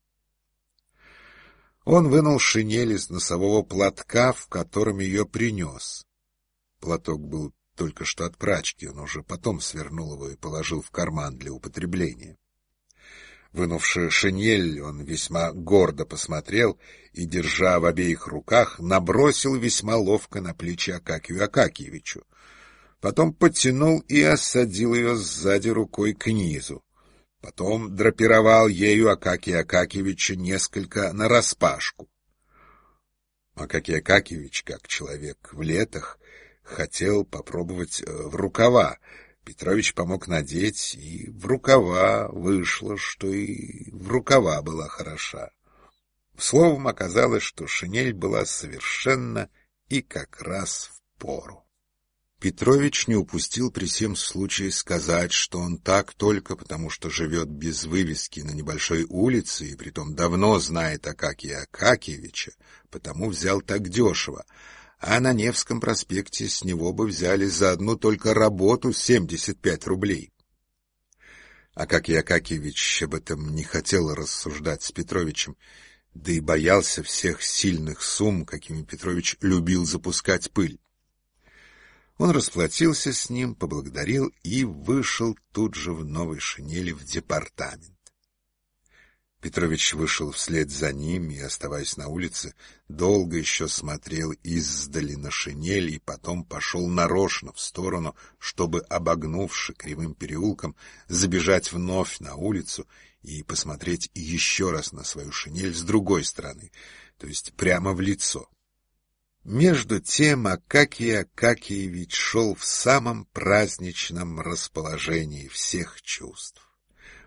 Он вынул шинель из носового платка, в котором ее принес. Платок был только что от прачки, он уже потом свернул его и положил в карман для употребления. Вынувши шинель, он весьма гордо посмотрел и, держа в обеих руках, набросил весьма ловко на плечи Акакию Акакиевичу. Потом подтянул и осадил ее сзади рукой к низу. Потом драпировал ею Акакия Акакиевича несколько нараспашку. Акакий Акакиевич, как человек в летах, хотел попробовать в рукава. Петрович помог надеть, и в рукава вышло, что и в рукава была хороша. Словом, оказалось, что шинель была совершенно и как раз в пору. Петрович не упустил при сем случае сказать, что он так только потому, что живет без вывески на небольшой улице и притом давно знает Акакия Акакиевича, потому взял так дешево, а на Невском проспекте с него бы взяли за одну только работу семьдесят пять рублей. Акакий Акакиевич об этом не хотел рассуждать с Петровичем, да и боялся всех сильных сумм, какими Петрович любил запускать пыль. Он расплатился с ним, поблагодарил и вышел тут же в новой шинели в департамент. Петрович вышел вслед за ним и, оставаясь на улице, долго еще смотрел издали на шинель и потом пошел нарочно в сторону, чтобы, обогнувши кривым переулком, забежать вновь на улицу и посмотреть еще раз на свою шинель с другой стороны, то есть прямо в лицо. Между тем Акакий Акакиевич шел в самом праздничном расположении всех чувств.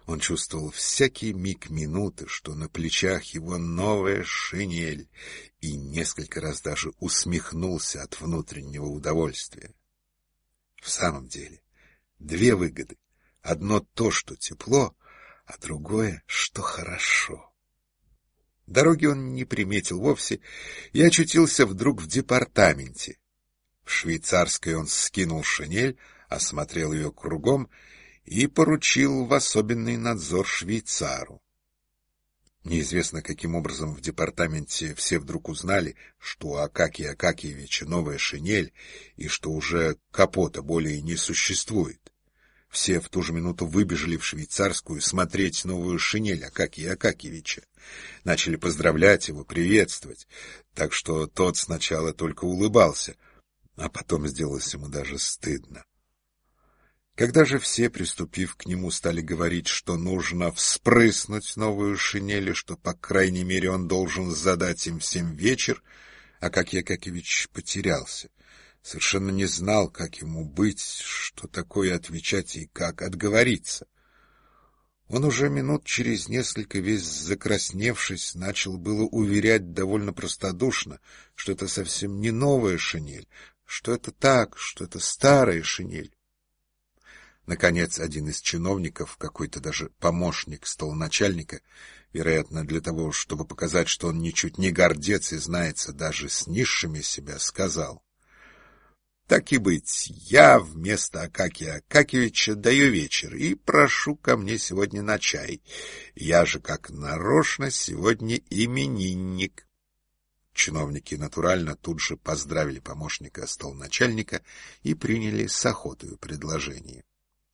Он чувствовал всякий миг минуты, что на плечах его новая шинель, и несколько раз даже усмехнулся от внутреннего удовольствия. В самом деле, две выгоды. Одно то, что тепло, а другое, что хорошо. Дороги он не приметил вовсе и очутился вдруг в департаменте. В швейцарской он скинул шинель, осмотрел ее кругом и поручил в особенный надзор швейцару. Неизвестно, каким образом в департаменте все вдруг узнали, что у Акакия Акакиевича новая шинель и что уже капота более не существует. Все в ту же минуту выбежали в швейцарскую смотреть новую шинель Акакия Акакиевича. Начали поздравлять его, приветствовать, так что тот сначала только улыбался, а потом сделалось ему даже стыдно. Когда же все, приступив к нему, стали говорить, что нужно вспрыснуть новую шинель, и что, по крайней мере, он должен задать им всем вечер, Акакий Акакиевич потерялся, совершенно не знал, как ему быть, что такое отвечать и как отговориться. Он уже минут через несколько, весь закрасневшись, начал было уверять довольно простодушно, что это совсем не новая шинель, что это так, что это старая шинель. Наконец, один из чиновников, какой-то даже помощник столоначальника, вероятно, для того, чтобы показать, что он ничуть не гордец и знается даже с низшими себя, сказал: «Так и быть, я вместо Акакия Акакиевича даю вечер и прошу ко мне сегодня на чай. Я же, как нарочно, сегодня именинник». Чиновники натурально тут же поздравили помощника столоначальника и приняли с охотою предложение.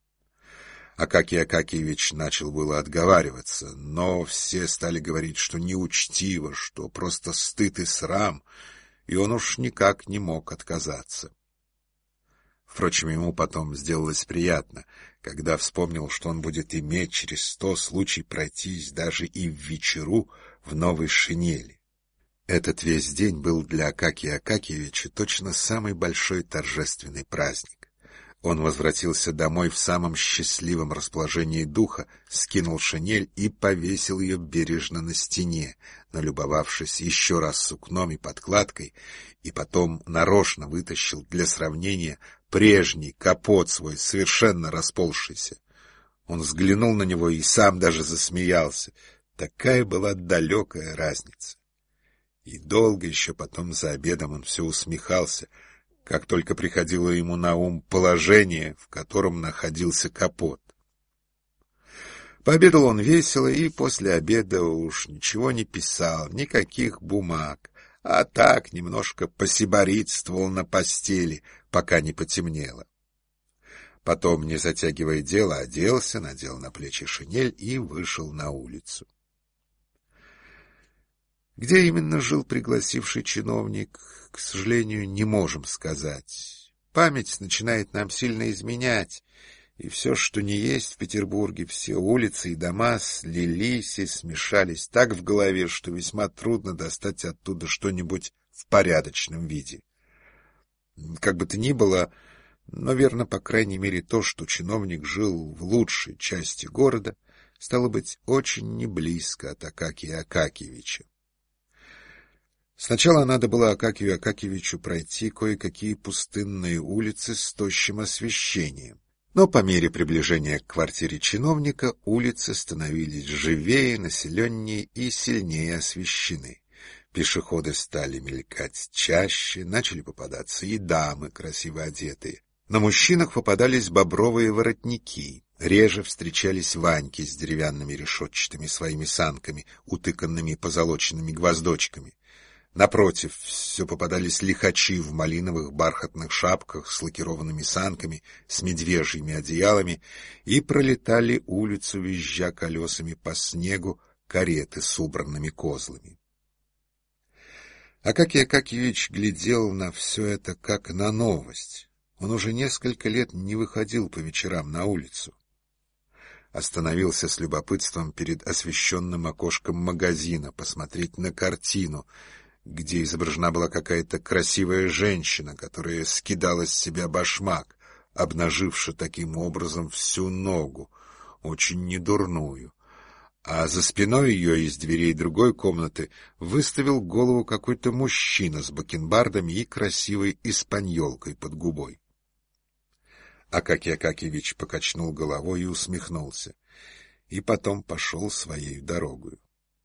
Акакий Акакиевич начал было отговариваться, но все стали говорить, что неучтиво, что просто стыд и срам, и он уж никак не мог отказаться. Впрочем, ему потом сделалось приятно, когда вспомнил, что он будет иметь через сто случай пройтись даже и в вечеру в новой шинели. Этот весь день был для Акакия Акакиевича точно самый большой торжественный праздник. Он возвратился домой в самом счастливом расположении духа, скинул шинель и повесил ее бережно на стене, налюбовавшись еще раз сукном и подкладкой, и потом нарочно вытащил для сравнения прежний капот свой, совершенно расползшийся. Он взглянул на него и сам даже засмеялся. Такая была далекая разница. И долго еще потом за обедом он все усмехался, как только приходило ему на ум положение, в котором находился капот. Пообедал он весело и после обеда уж ничего не писал, никаких бумаг, а так немножко посиборитствовал на постели, пока не потемнело. Потом, не затягивая дело, оделся, надел на плечи шинель и вышел на улицу. Где именно жил пригласивший чиновник, к сожалению, не можем сказать. Память начинает нам сильно изменять, и все, что не есть в Петербурге, все улицы и дома слились и смешались так в голове, что весьма трудно достать оттуда что-нибудь в порядочном виде. Как бы то ни было, но верно, по крайней мере, то, что чиновник жил в лучшей части города, стало быть очень неблизко от Акакия Акакиевича. Сначала надо было Акакию Акакиевичу пройти кое-какие пустынные улицы с тощим освещением. Но по мере приближения к квартире чиновника улицы становились живее, населеннее и сильнее освещены. Пешеходы стали мелькать чаще, начали попадаться и дамы, красиво одетые. На мужчинах попадались бобровые воротники, реже встречались ваньки с деревянными решетчатыми своими санками, утыканными позолоченными гвоздочками. Напротив, все попадались лихачи в малиновых бархатных шапках с лакированными санками, с медвежьими одеялами, и пролетали улицу, визжа колесами по снегу, кареты с убранными козлами. Акакий Акакиевич глядел на все это как на новость. Он уже несколько лет не выходил по вечерам на улицу. Остановился с любопытством перед освещенным окошком магазина посмотреть на картину, где изображена была какая-то красивая женщина, которая скидала с себя башмак, обнаживши таким образом всю ногу. очень недурную. А за спиной ее из дверей другой комнаты выставил голову какой-то мужчина с бакенбардами и красивой испаньолкой под губой. Акакий Акакьевич покачнул головой и усмехнулся, и потом пошел своей дорогою.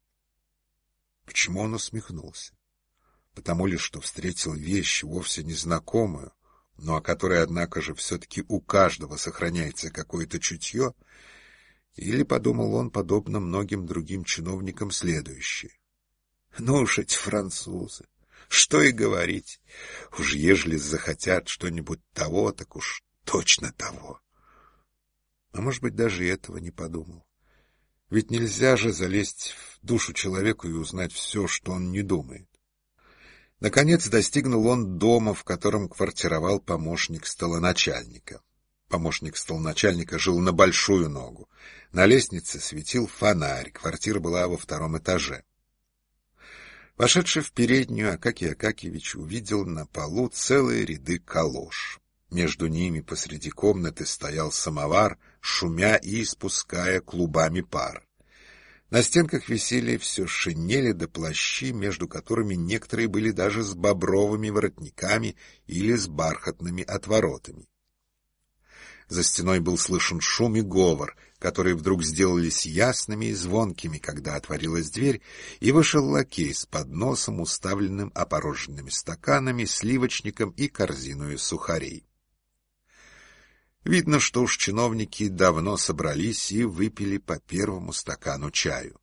Почему он усмехнулся? Потому ли, что встретил вещь вовсе незнакомую, но о которой, однако же, все-таки у каждого сохраняется какое-то чутье, или, подумал он, подобно многим другим чиновникам, следующее: ну уж эти французы, что и говорить, уж ежели захотят что-нибудь того, так уж точно того. А может быть, даже и этого не подумал. Ведь нельзя же залезть в душу человеку и узнать все, что он не думает. Наконец достигнул он дома, в котором квартировал помощник столоначальника. Помощник столоначальника жил на большую ногу. На лестнице светил фонарь, квартира была во втором этаже. Вошедший в переднюю, Акакий Акакьевич увидел на полу целые ряды калош. Между ними посреди комнаты стоял самовар, шумя и испуская клубами пар. На стенках висели все шинели да плащи, между которыми некоторые были даже с бобровыми воротниками или с бархатными отворотами. За стеной был слышен шум и говор, которые вдруг сделались ясными и звонкими, когда отворилась дверь, и вышел лакей с подносом, уставленным опороженными стаканами, сливочником и корзиною сухарей. Видно, что уж чиновники давно собрались и выпили по первому стакану чаю.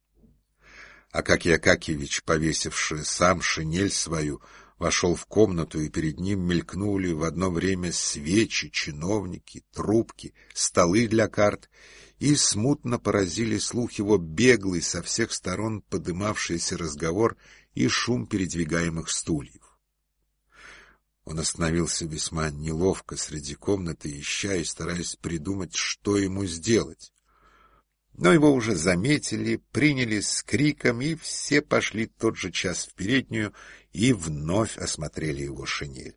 Акакий Акакьевич, повесивший сам шинель свою, вошел в комнату, и перед ним мелькнули в одно время свечи, чиновники, трубки, столы для карт, и смутно поразили слух его беглый, со всех сторон подымавшийся разговор и шум передвигаемых стульев. Он остановился весьма неловко среди комнаты, ища и стараясь придумать, что ему сделать. Но его уже заметили, приняли с криком, и все пошли тот же час в переднюю и вновь осмотрели его шинель.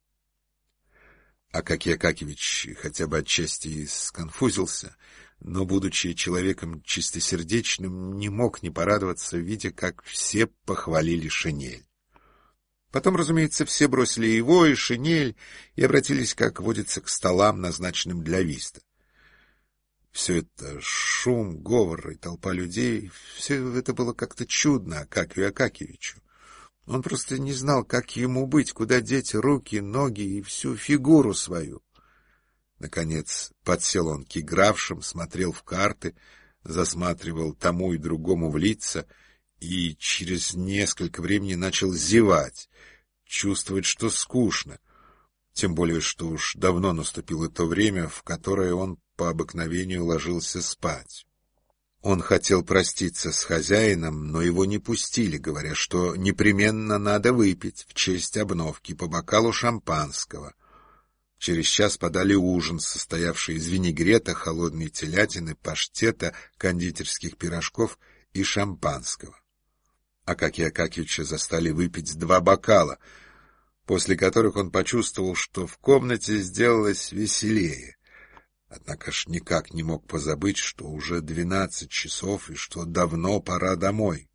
Акакий Акакьевич хотя бы отчасти и сконфузился, но, будучи человеком чистосердечным, не мог не порадоваться, видя, как все похвалили шинель. Потом, разумеется, все бросили его и шинель и обратились, как водится, к столам, назначенным для виста. Все это шум, говор и толпа людей, все это было как-то чудно Акакию Акакьевичу. Он просто не знал, как ему быть, куда деть руки, ноги и всю фигуру свою. Наконец подсел он к игравшим, смотрел в карты, засматривал тому и другому в лица и через несколько времени начал зевать, чувствовать, что скучно, тем более, что уж давно наступило то время, в которое он по обыкновению ложился спать. Он хотел проститься с хозяином, но его не пустили, говоря, что непременно надо выпить в честь обновки по бокалу шампанского. Через час подали ужин, состоявший из винегрета, холодной телятины, паштета, кондитерских пирожков и шампанского. Акакия Акакьевича застали выпить два бокала, после которых он почувствовал, что в комнате сделалось веселее. Однако ж никак не мог позабыть, что уже двенадцать часов и что давно пора домой.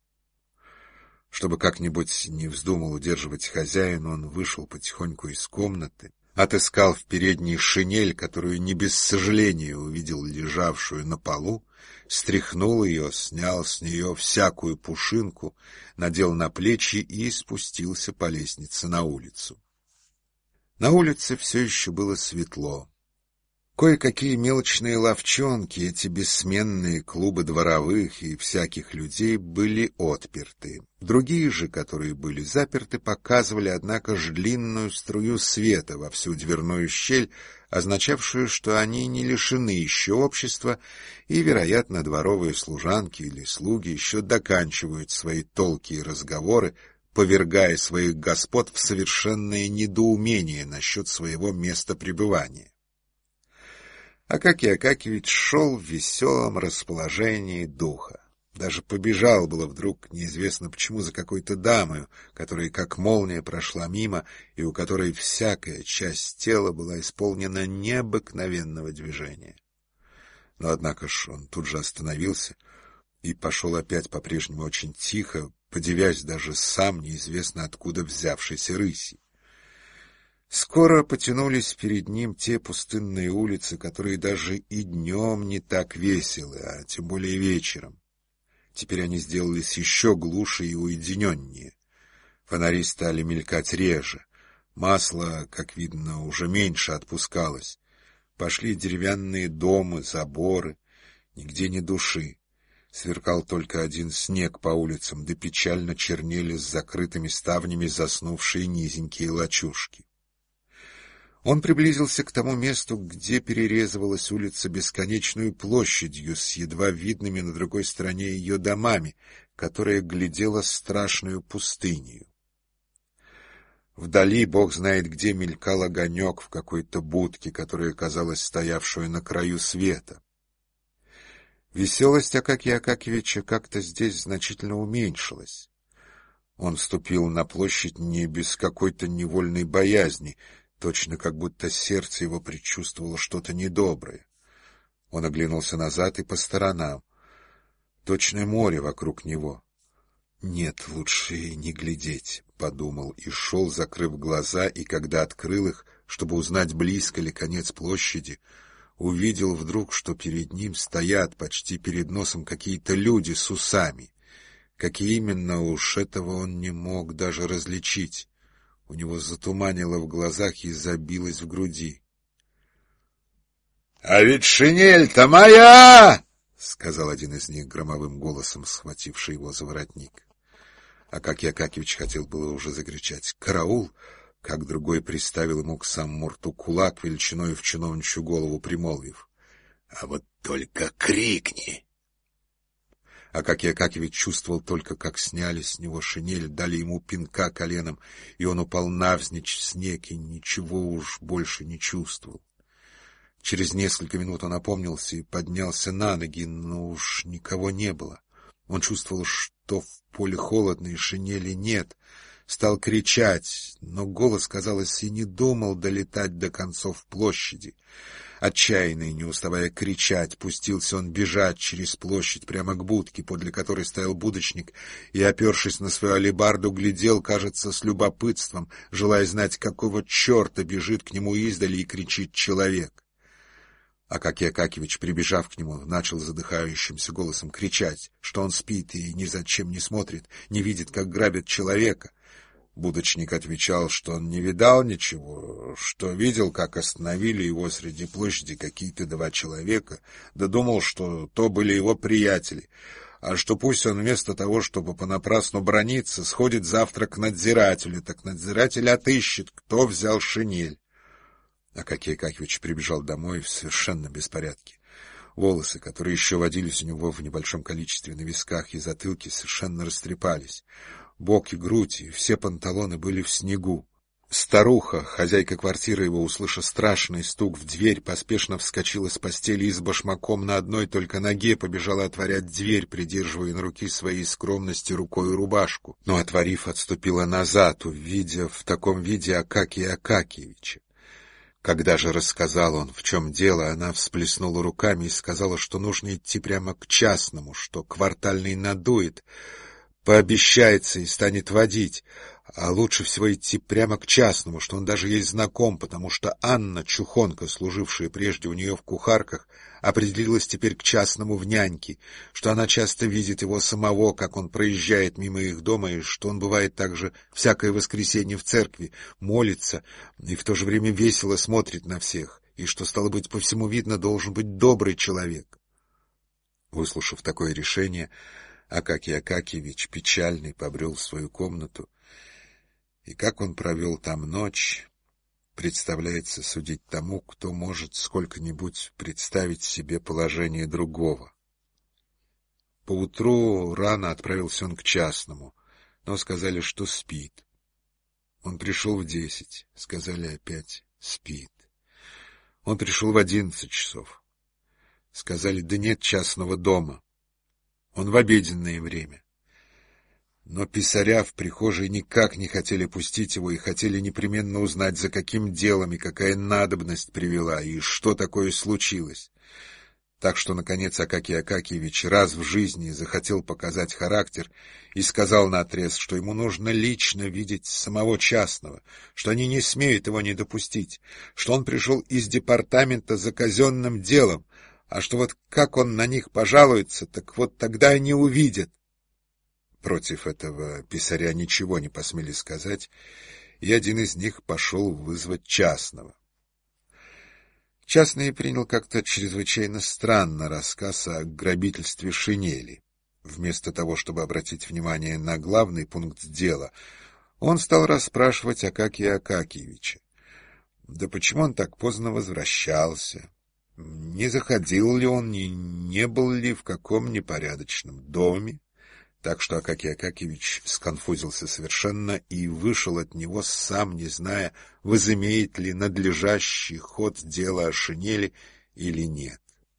Чтобы как-нибудь не вздумал удерживать хозяина, он вышел потихоньку из комнаты, отыскал в передней шинель, которую не без сожаления увидел лежавшую на полу, стряхнул ее, снял с нее всякую пушинку, надел на плечи и спустился по лестнице на улицу. На улице все еще было светло. Кое-какие мелочные лавчонки, эти бессменные клубы дворовых и всяких людей, были отперты. Другие же, которые были заперты, показывали, однако ж, длинную струю света во всю дверную щель, означавшую, что они не лишены еще общества, и, вероятно, дворовые служанки или слуги еще доканчивают свои толки и разговоры, повергая своих господ в совершенное недоумение насчет своего места пребывания. Акакий Акакьевич шел в веселом расположении духа. Даже побежал было вдруг, неизвестно почему, за какой-то дамою, которая как молния прошла мимо, и у которой всякая часть тела была исполнена необыкновенного движения. Но, однако ж, он тут же остановился и пошел опять по-прежнему очень тихо, подивясь даже сам неизвестно откуда взявшейся рыси. Скоро потянулись перед ним те пустынные улицы, которые даже и днем не так веселы, а тем более вечером. Теперь они сделались еще глуше и уединеннее. Фонари стали мелькать реже. Масло, как видно, уже меньше отпускалось. Пошли деревянные дома, заборы, нигде ни души. Сверкал только один снег по улицам, да печально чернели с закрытыми ставнями заснувшие низенькие лачушки. Он приблизился к тому месту, где перерезывалась улица бесконечную площадью с едва видными на другой стороне ее домами, которая глядела страшную пустынью. Вдали, бог знает где, мелькал огонек в какой-то будке, которая казалась стоявшую на краю света. Веселость Акакия Акакьевича как-то здесь значительно уменьшилась. Он ступил на площадь не без какой-то невольной боязни, точно как будто сердце его предчувствовало что-то недоброе. Он оглянулся назад и по сторонам. Точное море вокруг него. «Нет, лучше и не глядеть», — подумал и шел, закрыв глаза, и когда открыл их, чтобы узнать, близко ли конец площади, увидел вдруг, что перед ним стоят почти перед носом какие-то люди с усами. Какие именно, уж этого он не мог даже различить. У него затуманило в глазах и забилось в груди. — А ведь шинель-то моя! — сказал один из них громовым голосом, схвативший его за воротник. Акакий Акакьевич хотел было уже закричать «Караул!», как другой приставил ему к самому рту кулак величиной в чиновничью голову, примолвив: «А вот только крикни!» Акакий Акакьевич чувствовал только, как сняли с него шинель, дали ему пинка коленом, и он упал навзничь в снег и ничего уж больше не чувствовал. Через несколько минут он опомнился и поднялся на ноги, но уж никого не было. Он чувствовал, что в поле холодно и шинели нет. Стал кричать, но голос, казалось, и не думал долетать до концов площади. Отчаянно и не уставая кричать, пустился он бежать через площадь прямо к будке, подле которой стоял будочник, и, опершись на свою алебарду, глядел, кажется, с любопытством, желая знать, какого черта бежит к нему издали и кричит человек. Акакий Акакьевич, прибежав к нему, начал задыхающимся голосом кричать, что он спит и ни зачем не смотрит, не видит, как грабят человека. Будочник отвечал, что он не видал ничего, что видел, как остановили его среди площади какие-то два человека, да думал, что то были его приятели, а что пусть он вместо того, чтобы понапрасну браниться, сходит завтра к надзирателю, так надзиратель отыщет, кто взял шинель. Акакий Акакьевич прибежал домой в совершенно беспорядке. Волосы, которые еще водились у него в небольшом количестве на висках и затылке, совершенно растрепались. Бок и грудь и все панталоны были в снегу. Старуха, хозяйка квартиры его, услышав страшный стук в дверь, поспешно вскочила с постели и с башмаком на одной только ноге побежала отворять дверь, придерживая на руки своей скромности рукой рубашку. Но, отворив, отступила назад, увидев в таком виде Акакия Акакьевича. Когда же рассказал он, в чем дело, она всплеснула руками и сказала, что нужно идти прямо к частному, что квартальный надует, пообещается и станет водить, а лучше всего идти прямо к частному, что он даже ей знаком, потому что Анна, чухонка, служившая прежде у нее в кухарках, определилась теперь к частному в няньки, что она часто видит его самого, как он проезжает мимо их дома, и что он бывает также всякое воскресенье в церкви, молится и в то же время весело смотрит на всех, и что, стало быть, по всему видно, должен быть добрый человек. Выслушав такое решение, Акакий Акакьевич, печальный, побрел в свою комнату, и как он провел там ночь, представляется судить тому, кто может сколько-нибудь представить себе положение другого. Поутру рано отправился он к частному, но сказали, что спит. Он пришел в десять, сказали опять спит. Он пришел в одиннадцать часов. Сказали, да нет частного дома. Он в обеденное время. Но писаря в прихожей никак не хотели пустить его и хотели непременно узнать, за каким делом и какая надобность привела, и что такое случилось. Так что, наконец, Акакий Акакиевич раз в жизни захотел показать характер и сказал наотрез, что ему нужно лично видеть самого частного, что они не смеют его не допустить, что он пришел из департамента за казенным делом, а что вот как он на них пожалуется, так вот тогда они увидят. Против этого писаря ничего не посмели сказать, и один из них пошел вызвать частного. Частный принял как-то чрезвычайно странно рассказ о грабительстве шинели. Вместо того, чтобы обратить внимание на главный пункт дела, он стал расспрашивать Акакия Акакиевича. Да почему он так поздно возвращался? Не заходил ли он, и не был ли в каком непорядочном доме? Так что Акакий Акакиевич сконфузился совершенно и вышел от него, сам не зная, возымеет ли надлежащий ход дела о шинели или нет.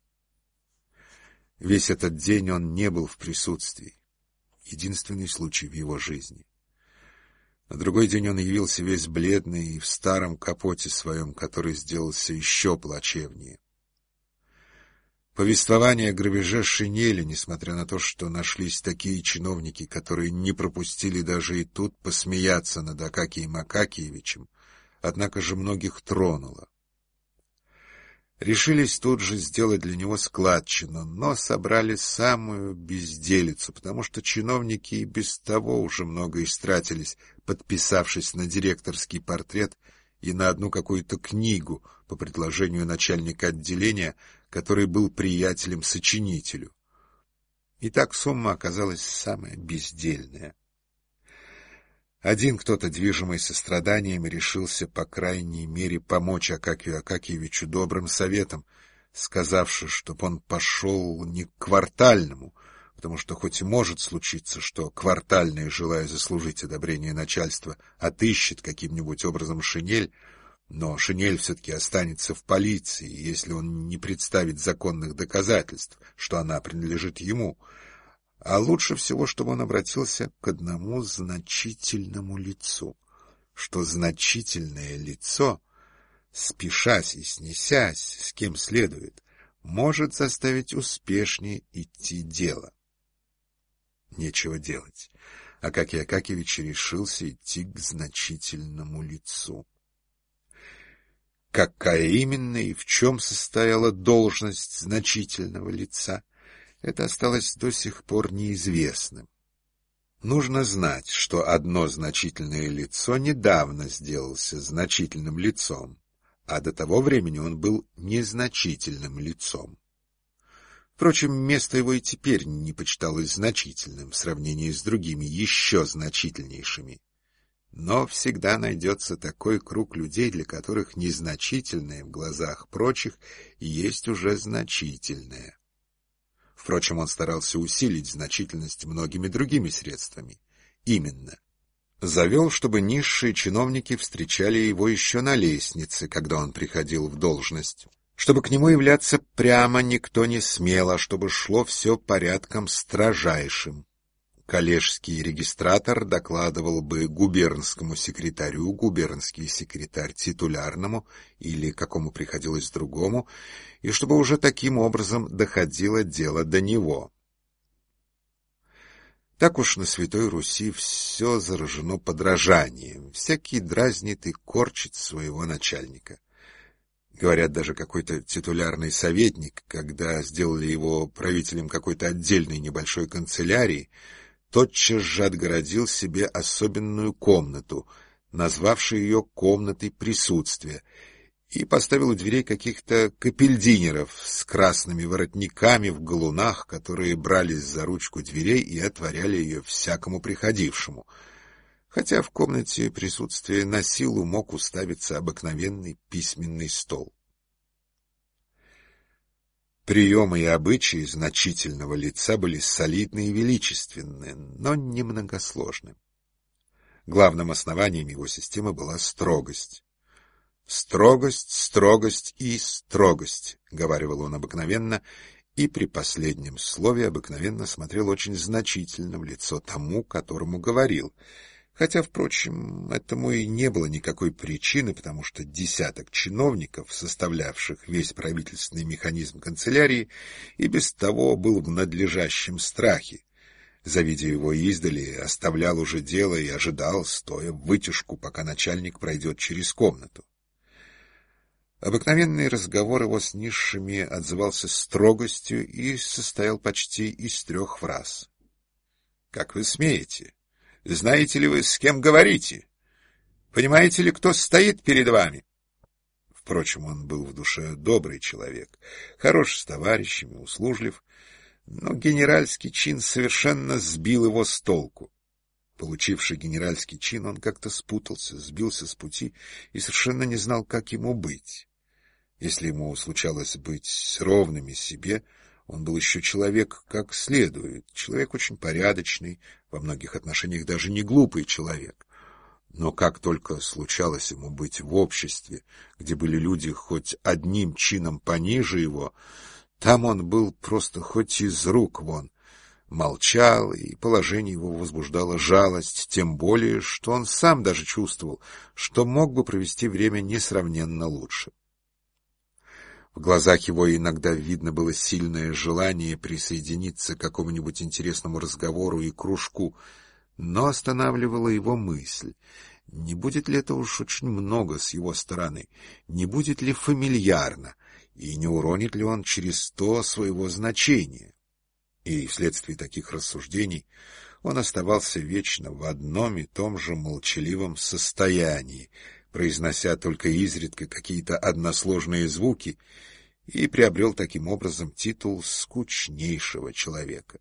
Весь этот день он не был в присутствии. Единственный случай в его жизни. На другой день он явился весь бледный и в старом капоте своем, который сделался еще плачевнее. Повествование о грабеже шинели, несмотря на то, что нашлись такие чиновники, которые не пропустили даже и тут посмеяться над Акакием Акакиевичем, однако же многих тронуло. Решились тут же сделать для него складчину, но собрали самую безделицу, потому что чиновники и без того уже много истратились, подписавшись на директорский портрет и на одну какую-то книгу по предложению начальника отделения, который был приятелем сочинителю. И так сумма оказалась самая бездельная. Один кто-то, движимый состраданием, решился, по крайней мере, помочь Акакию Акакиевичу добрым советом, сказавши, чтоб он пошел не к квартальному, потому что хоть и может случиться, что квартальный, желая заслужить одобрение начальства, отыщет каким-нибудь образом шинель, но шинель все-таки останется в полиции, если он не представит законных доказательств, что она принадлежит ему. А лучше всего, чтобы он обратился к одному значительному лицу, что значительное лицо, спешась и снесясь с кем следует, может заставить успешнее идти дело. Нечего делать. Акакий Акакиевич решился идти к значительному лицу. Какая именно и в чем состояла должность значительного лица, это осталось до сих пор неизвестным. Нужно знать, что одно значительное лицо недавно сделался значительным лицом, а до того времени он был незначительным лицом. Впрочем, место его и теперь не почиталось значительным в сравнении с другими еще значительнейшими. Но всегда найдется такой круг людей, для которых незначительное в глазах прочих есть уже значительное. Впрочем, он старался усилить значительность многими другими средствами. Именно. Завел, чтобы низшие чиновники встречали его еще на лестнице, когда он приходил в должность. Чтобы к нему являться прямо никто не смел, а чтобы шло все порядком строжайшим. Коллежский регистратор докладывал бы губернскому секретарю, губернский секретарь титулярному или какому приходилось другому, и чтобы уже таким образом доходило дело до него. Так уж на Святой Руси все заражено подражанием, всякий дразнит и корчит своего начальника. Говорят, даже какой-то титулярный советник, когда сделали его правителем какой-то отдельной небольшой канцелярии, тотчас же отгородил себе особенную комнату, назвавший ее комнатой присутствия, и поставил у дверей каких-то капельдинеров с красными воротниками в галунах, которые брались за ручку дверей и отворяли ее всякому приходившему, хотя в комнате присутствия на силу мог уставиться обыкновенный письменный стол. Приемы и обычаи значительного лица были солидны и величественны, но немногосложны. Главным основанием его системы была строгость. «Строгость, строгость и строгость», — говаривал он обыкновенно, и при последнем слове обыкновенно смотрел очень значительно в лицо тому, которому говорил. Хотя, впрочем, этому и не было никакой причины, потому что десяток чиновников, составлявших весь правительственный механизм канцелярии, и без того был в надлежащем страхе. Завидя его издали, оставлял уже дело и ожидал, стоя в вытяжку, пока начальник пройдет через комнату. Обыкновенный разговор его с низшими отзывался строгостью и состоял почти из трех фраз. «Как вы смеете? Знаете ли вы, с кем говорите? Понимаете ли, кто стоит перед вами?» Впрочем, он был в душе добрый человек, хорош с товарищами, услужлив, но генеральский чин совершенно сбил его с толку. Получивший генеральский чин, он как-то спутался, сбился с пути и совершенно не знал, как ему быть. Если ему случалось быть ровным себе, он был еще человек как следует, человек очень порядочный, во многих отношениях даже не глупый человек. Но как только случалось ему быть в обществе, где были люди хоть одним чином пониже его, там он был просто хоть из рук вон, молчал, и положение его возбуждало жалость, тем более, что он сам даже чувствовал, что мог бы провести время несравненно лучше. В глазах его иногда видно было сильное желание присоединиться к какому-нибудь интересному разговору и кружку, но останавливала его мысль. Не будет ли это уж очень много с его стороны? Не будет ли фамильярно? И не уронит ли он через то своего значения? И вследствие таких рассуждений он оставался вечно в одном и том же молчаливом состоянии, произнося только изредка какие-то односложные звуки, и приобрел таким образом титул скучнейшего человека.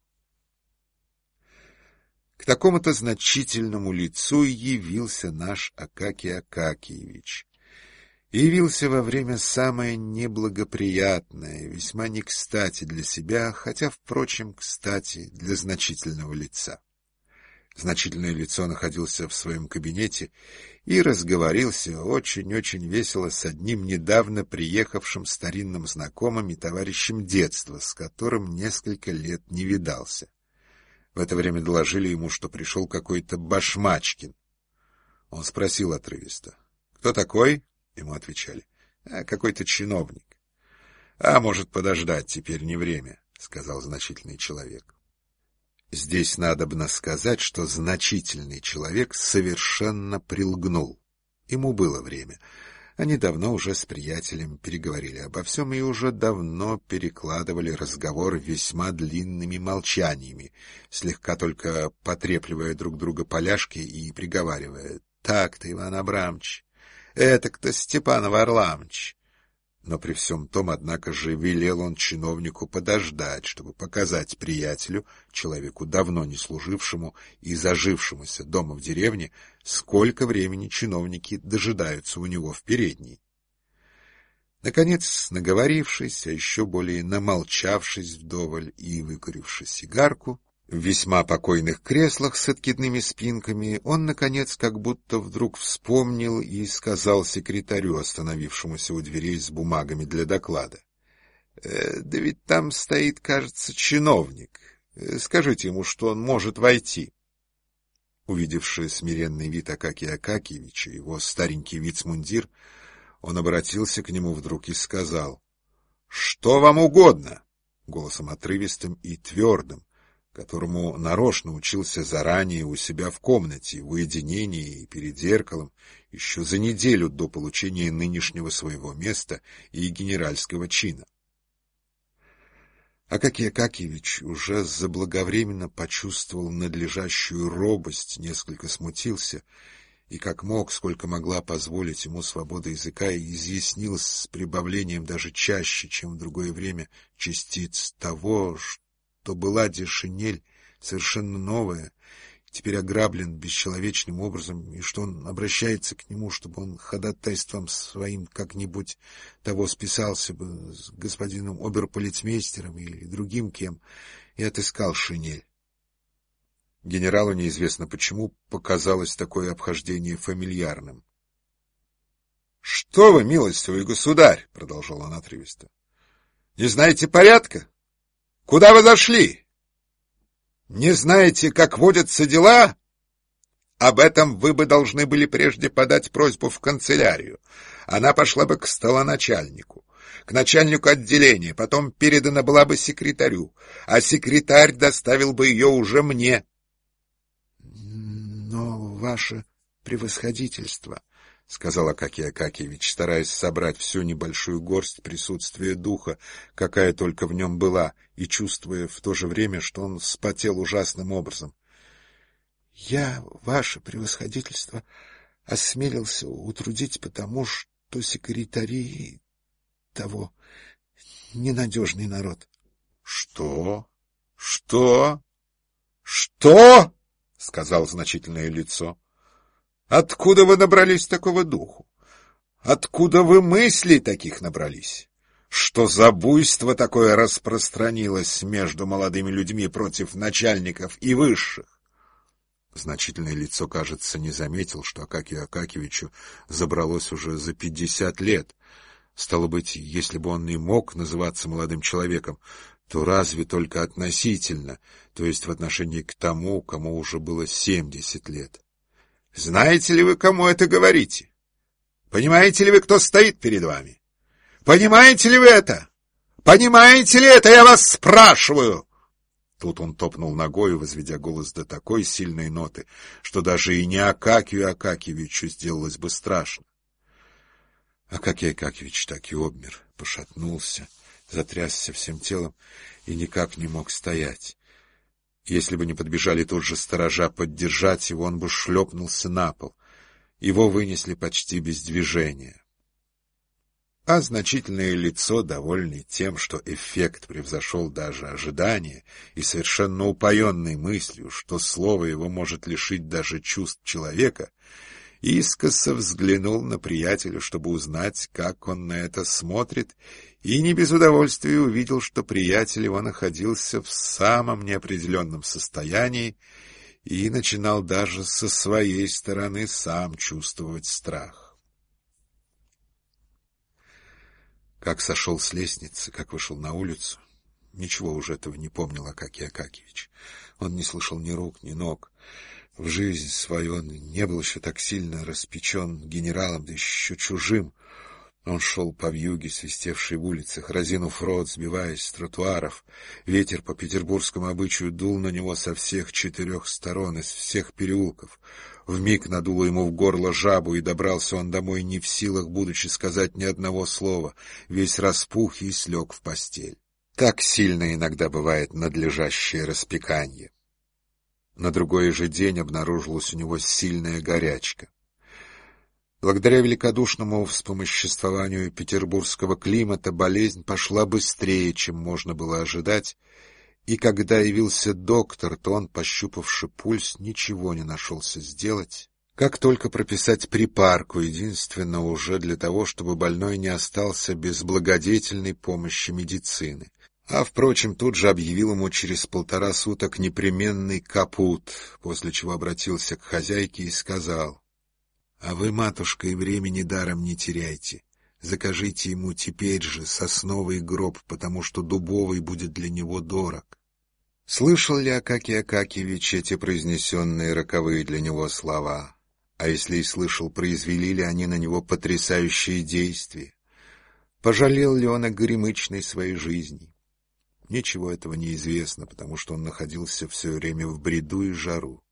К такому-то значительному лицу явился наш Акакий Акакиевич. И явился во время самое неблагоприятное, весьма не кстати для себя, хотя, впрочем, кстати для значительного лица. Значительное лицо находился в своем кабинете и разговорился очень-очень весело с одним недавно приехавшим старинным знакомым и товарищем детства, с которым несколько лет не видался. В это время доложили ему, что пришел какой-то Башмачкин. Он спросил отрывисто: «Кто такой?» Ему отвечали: «А, какой-то чиновник». «А может подождать, теперь не время», — сказал значительный человек. Здесь надобно сказать, что значительный человек совершенно прилгнул. Ему было время. Они давно уже с приятелем переговорили обо всем и уже давно перекладывали разговор весьма длинными молчаниями, слегка только потрепливая друг друга поляшки и приговаривая: «Так-то, Иван Абрамович, этак-то, Степан Варламович». Но при всем том, однако же, велел он чиновнику подождать, чтобы показать приятелю, человеку давно не служившему и зажившемуся дома в деревне, сколько времени чиновники дожидаются у него в передней. Наконец, наговорившись, а еще более намолчавшись вдоволь и выкуривши сигарку, в весьма покойных креслах с откидными спинками, он, наконец, как будто вдруг вспомнил и сказал секретарю, остановившемуся у дверей с бумагами для доклада: «Э, да ведь там стоит, кажется, чиновник. Скажите ему, что он может войти». Увидевши смиренный вид Акакия Акакиевича, его старенький вицмундир, он обратился к нему вдруг и сказал: «Что вам угодно?» голосом отрывистым и твердым, которому нарочно учился заранее у себя в комнате, в уединении и перед зеркалом, еще за неделю до получения нынешнего своего места и генеральского чина. Акакий Акакиевич уже заблаговременно почувствовал надлежащую робость, несколько смутился и, как мог, сколько могла позволить ему свобода языка, изъяснил с прибавлением даже чаще, чем в другое время, частиц того, что то была де шинель совершенно новая, теперь ограблен бесчеловечным образом, и что он обращается к нему, чтобы он ходатайством своим как-нибудь того списался бы с господином оберполицмейстером или другим кем, и отыскал шинель. Генералу неизвестно почему показалось такое обхождение фамильярным. — Что вы, милостивый государь, — продолжал он отрывисто, — не знаете порядка? Куда вы зашли? Не знаете, как водятся дела? Об этом вы бы должны были прежде подать просьбу в канцелярию. Она пошла бы к столоначальнику, к начальнику отделения, потом передана была бы секретарю, а секретарь доставил бы ее уже мне. — Но ваше превосходительство, — сказал Акакий Акакиевич, стараясь собрать всю небольшую горсть присутствия духа, какая только в нем была, и чувствуя в то же время, что он вспотел ужасным образом. — Я, ваше превосходительство, осмелился утрудить потому, что секретари того ненадежный народ. — Что? Что? Что? — сказал значительное лицо. — Откуда вы набрались такого духу? Откуда вы мыслей таких набрались? Что за буйство такое распространилось между молодыми людьми против начальников и высших? Значительное лицо, кажется, не заметил, что Акакию Акакиевичу забралось уже за пятьдесят лет. Стало быть, если бы он и мог называться молодым человеком, то разве только относительно, то есть в отношении к тому, кому уже было семьдесят лет. Знаете ли вы, кому это говорите? Понимаете ли вы, кто стоит перед вами? Понимаете ли вы это? Понимаете ли это, я вас спрашиваю? Тут он топнул ногою, возведя голос до такой сильной ноты, что даже и не Акакию Акакиевичу сделалось бы страшно. Акакий Акакиевич так и обмер, пошатнулся, затрясся всем телом и никак не мог стоять. Если бы не подбежали тут же сторожа поддержать его, он бы шлепнулся на пол. Его вынесли почти без движения. А значительное лицо, довольный тем, что эффект превзошел даже ожидания, и совершенно упоенный мыслью, что слово его может лишить даже чувств человека, искоса взглянул на приятеля, чтобы узнать, как он на это смотрит, и не без удовольствия увидел, что приятель его находился в самом неопределенном состоянии и начинал даже со своей стороны сам чувствовать страх. Как сошел с лестницы, как вышел на улицу, ничего уже этого не помнил Акакий Акакиевич. Он не слышал ни рук, ни ног. В жизнь свою он не был еще так сильно распечен генералом, да еще чужим. Он шел по вьюге, свистевшей в улицах, разинув рот, сбиваясь с тротуаров. Ветер по петербургскому обычаю дул на него со всех четырех сторон, из всех переулков. Вмиг надуло ему в горло жабу, и добрался он домой не в силах, будучи сказать ни одного слова, весь распух и слег в постель. Так сильно иногда бывает надлежащее распеканье. На другой же день обнаружилась у него сильная горячка. Благодаря великодушному вспомоществованию петербургского климата болезнь пошла быстрее, чем можно было ожидать, и когда явился доктор, то он, пощупавши пульс, ничего не нашелся сделать, как только прописать припарку, единственно уже для того, чтобы больной не остался без благодетельной помощи медицины. А, впрочем, тут же объявил ему через полтора суток непременный капут, после чего обратился к хозяйке и сказал: «А вы, матушка, и времени даром не теряйте. Закажите ему теперь же сосновый гроб, потому что дубовый будет для него дорог». Слышал ли Акакий Акакиевич эти произнесенные роковые для него слова? А если и слышал, произвели ли они на него потрясающие действия? Пожалел ли он о горемычной своей жизни? Ничего этого не известно, потому что он находился все время в бреду и жару.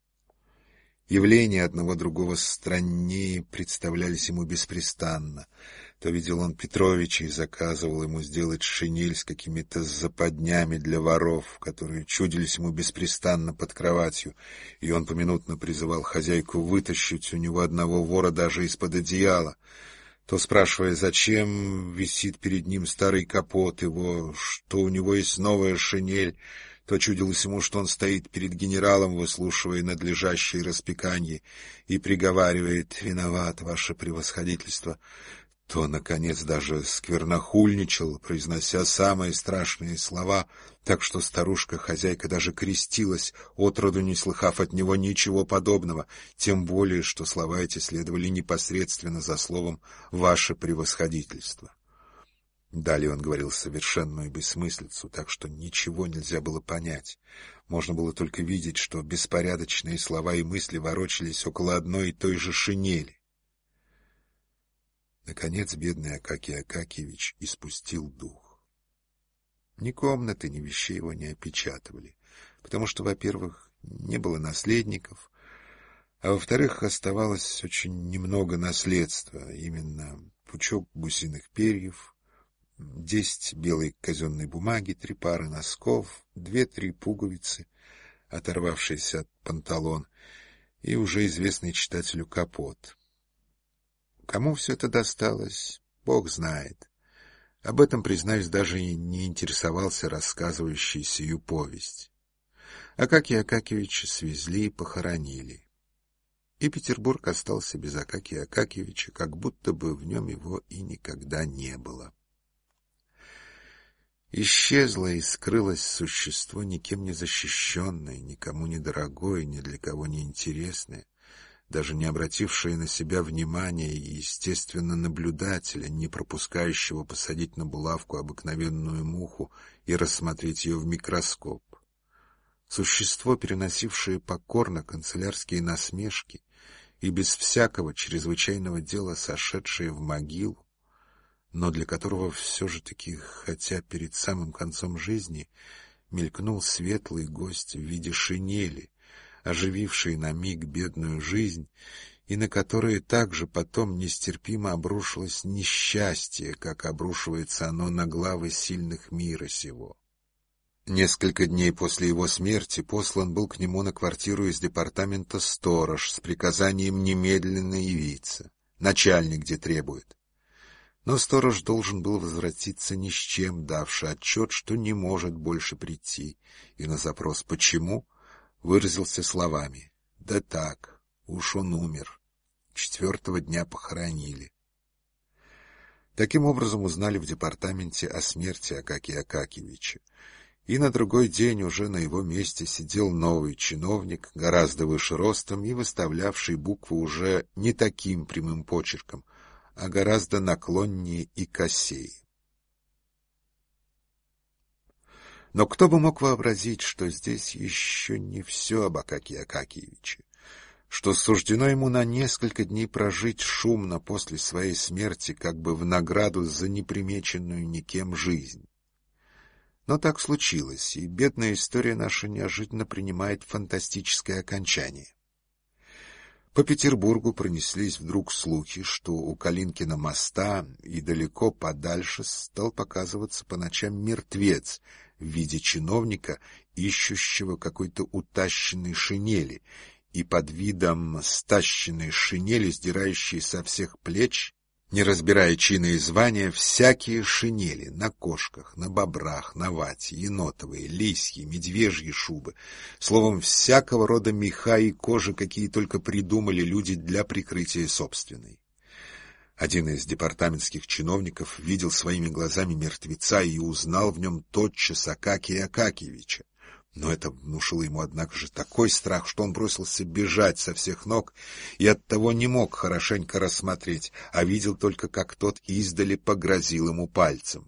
Явления одного другого страннее представлялись ему беспрестанно. То видел он Петровича и заказывал ему сделать шинель с какими-то западнями для воров, которые чудились ему беспрестанно под кроватью, и он поминутно призывал хозяйку вытащить у него одного вора даже из-под одеяла. То, спрашивая, зачем висит перед ним старый капот его, что у него есть новая шинель, то чудилось ему, что он стоит перед генералом, выслушивая надлежащее распеканье, и приговаривает: «Виноват, ваше превосходительство», то, наконец, даже сквернохульничал, произнося самые страшные слова, так что старушка-хозяйка даже крестилась, отроду не слыхав от него ничего подобного, тем более, что слова эти следовали непосредственно за словом «ваше превосходительство». Далее он говорил совершенную бессмыслицу, так что ничего нельзя было понять. Можно было только видеть, что беспорядочные слова и мысли ворочались около одной и той же шинели. Наконец бедный Акакий Акакиевич испустил дух. Ни комнаты, ни вещей его не опечатывали, потому что, во-первых, не было наследников, а во-вторых, оставалось очень немного наследства, именно пучок гусиных перьев, десять белой казенной бумаги, три пары носков, две-три пуговицы, оторвавшиеся от панталон, и уже известный читателю капот. Кому все это досталось, Бог знает. Об этом, признаюсь, даже и не интересовался рассказывающий сию повесть. Акакия Акакиевича свезли и похоронили. И Петербург остался без Акакия Акакиевича, как будто бы в нем его и никогда не было. Исчезло и скрылось существо, никем не защищенное, никому не дорогое, ни для кого не интересное, даже не обратившее на себя внимания и, естественно, наблюдателя, не пропускающего посадить на булавку обыкновенную муху и рассмотреть ее в микроскоп. Существо, переносившее покорно канцелярские насмешки и без всякого чрезвычайного дела сошедшее в могилу, но для которого все же таки, хотя перед самым концом жизни, мелькнул светлый гость в виде шинели, ожививший на миг бедную жизнь, и на которые также потом нестерпимо обрушилось несчастье, как обрушивается оно на главы сильных мира сего. Несколько дней после его смерти послан был к нему на квартиру из департамента сторож с приказанием немедленно явиться. Начальник где требует. Но сторож должен был возвратиться ни с чем, давший отчет, что не может больше прийти, и на запрос «почему?» выразился словами: «Да так, уж он умер. Четвертого дня похоронили». Таким образом узнали в департаменте о смерти Акакия Акакиевича. И на другой день уже на его месте сидел новый чиновник, гораздо выше ростом и выставлявший буквы уже не таким прямым почерком, а гораздо наклоннее и косее. Но кто бы мог вообразить, что здесь еще не все об Акакии Акакиевиче, что суждено ему на несколько дней прожить шумно после своей смерти, как бы в награду за непримеченную никем жизнь. Но так случилось, и бедная история наша неожиданно принимает фантастическое окончание. По Петербургу пронеслись вдруг слухи, что у Калинкина моста и далеко подальше стал показываться по ночам мертвец в виде чиновника, ищущего какой-то утащенной шинели, и под видом стащенной шинели, сдирающей со всех плеч, не разбирая чина и звания, всякие шинели на кошках, на бобрах, на вате, енотовые, лисьи, медвежьи шубы, словом, всякого рода меха и кожи, какие только придумали люди для прикрытия собственной. Один из департаментских чиновников видел своими глазами мертвеца и узнал в нем тотчас Акакия Акакиевича. Но это внушило ему, однако же, такой страх, что он бросился бежать со всех ног и оттого не мог хорошенько рассмотреть, а видел только, как тот издали погрозил ему пальцем.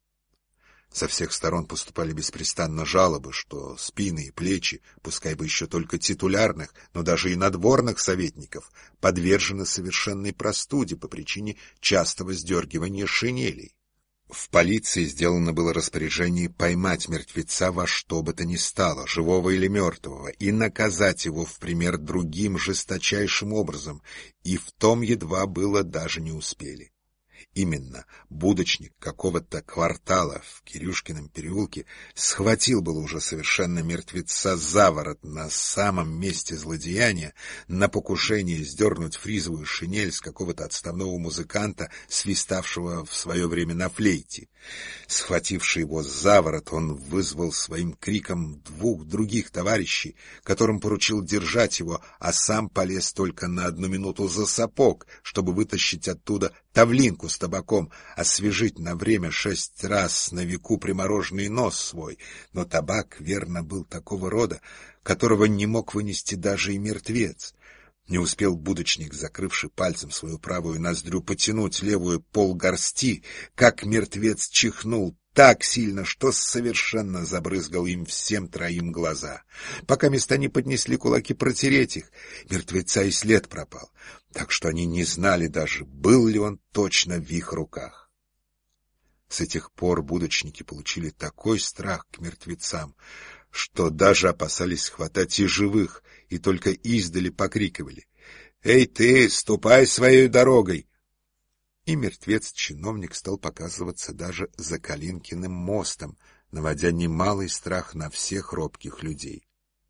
Со всех сторон поступали беспрестанно жалобы, что спины и плечи, пускай бы еще только титулярных, но даже и надворных советников, подвержены совершенной простуде по причине частого сдергивания шинелей. В полиции сделано было распоряжение поймать мертвеца во что бы то ни стало, живого или мертвого, и наказать его в пример другим жесточайшим образом, и в том едва было даже не успели. Именно будочник какого-то квартала в Кирюшкином переулке схватил было уже совершенно мертвеца за ворот на самом месте злодеяния, на покушение сдернуть фризовую шинель с какого-то отставного музыканта, свиставшего в свое время на флейте. Схвативший его за ворот, он вызвал своим криком двух других товарищей, которым поручил держать его, а сам полез только на одну минуту за сапог, чтобы вытащить оттуда тавлинку с табаком, освежить на время шесть раз на веку примороженный нос свой, но табак, верно, был такого рода, которого не мог вынести даже и мертвец. Не успел будочник, закрывший пальцем свою правую ноздрю, потянуть левую полгорсти, как мертвец чихнул так сильно, что совершенно забрызгал им всем троим глаза. Пока места не поднесли кулаки протереть их, мертвеца и след пропал, так что они не знали даже, был ли он точно в их руках. С этих пор будочники получили такой страх к мертвецам, что даже опасались хватать и живых, и только издали покрикивали: «Эй ты, ступай своей дорогой!» И мертвец-чиновник стал показываться даже за Калинкиным мостом, наводя немалый страх на всех робких людей.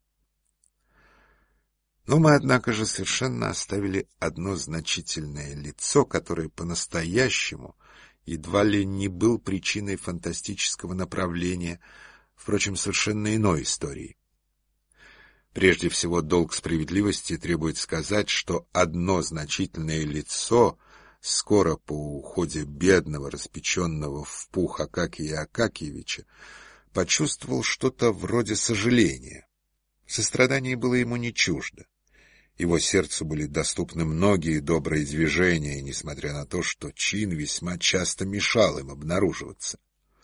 Но мы, однако же, совершенно оставили одно значительное лицо, которое по-настоящему едва ли не был причиной фантастического направления, впрочем, совершенно иной истории. Прежде всего, долг справедливости требует сказать, что одно значительное лицо скоро по уходе бедного, распеченного в пух Акакия Акакиевича, почувствовал что-то вроде сожаления. Сострадание было ему не чуждо. Его сердцу были доступны многие добрые движения, несмотря на то, что чин весьма часто мешал им обнаруживаться.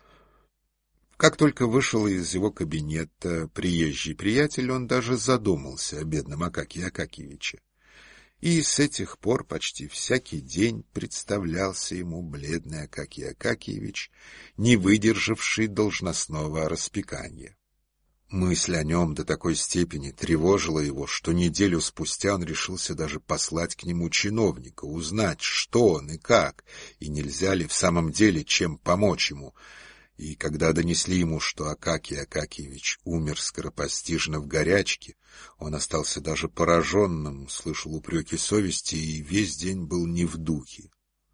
Как только вышел из его кабинета приезжий приятель, он даже задумался о бедном Акакии Акакиевиче. И с этих пор почти всякий день представлялся ему бледный Акакий Акакиевич, не выдержавший должностного распекания. Мысль о нем до такой степени тревожила его, что неделю спустя он решился даже послать к нему чиновника, узнать, что он и как, и нельзя ли в самом деле чем помочь ему. И когда донесли ему, что Акакий Акакиевич умер скоропостижно в горячке, он остался даже пораженным, слышал упреки совести и весь день был не в духе.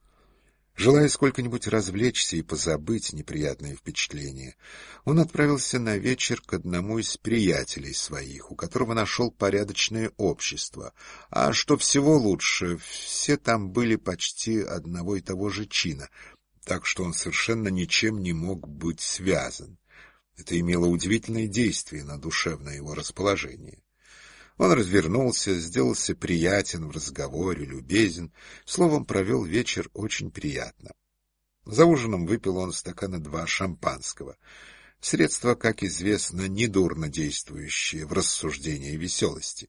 Желая сколько-нибудь развлечься и позабыть неприятные впечатления, он отправился на вечер к одному из приятелей своих, у которого нашел порядочное общество, а что всего лучше, все там были почти одного и того же чина, так что он совершенно ничем не мог быть связан. Это имело удивительное действие на душевное его расположение. Он развернулся, сделался приятен в разговоре, любезен, словом, провел вечер очень приятно. За ужином выпил он стакана два шампанского. Средство, как известно, недурно действующее в рассуждении и веселости.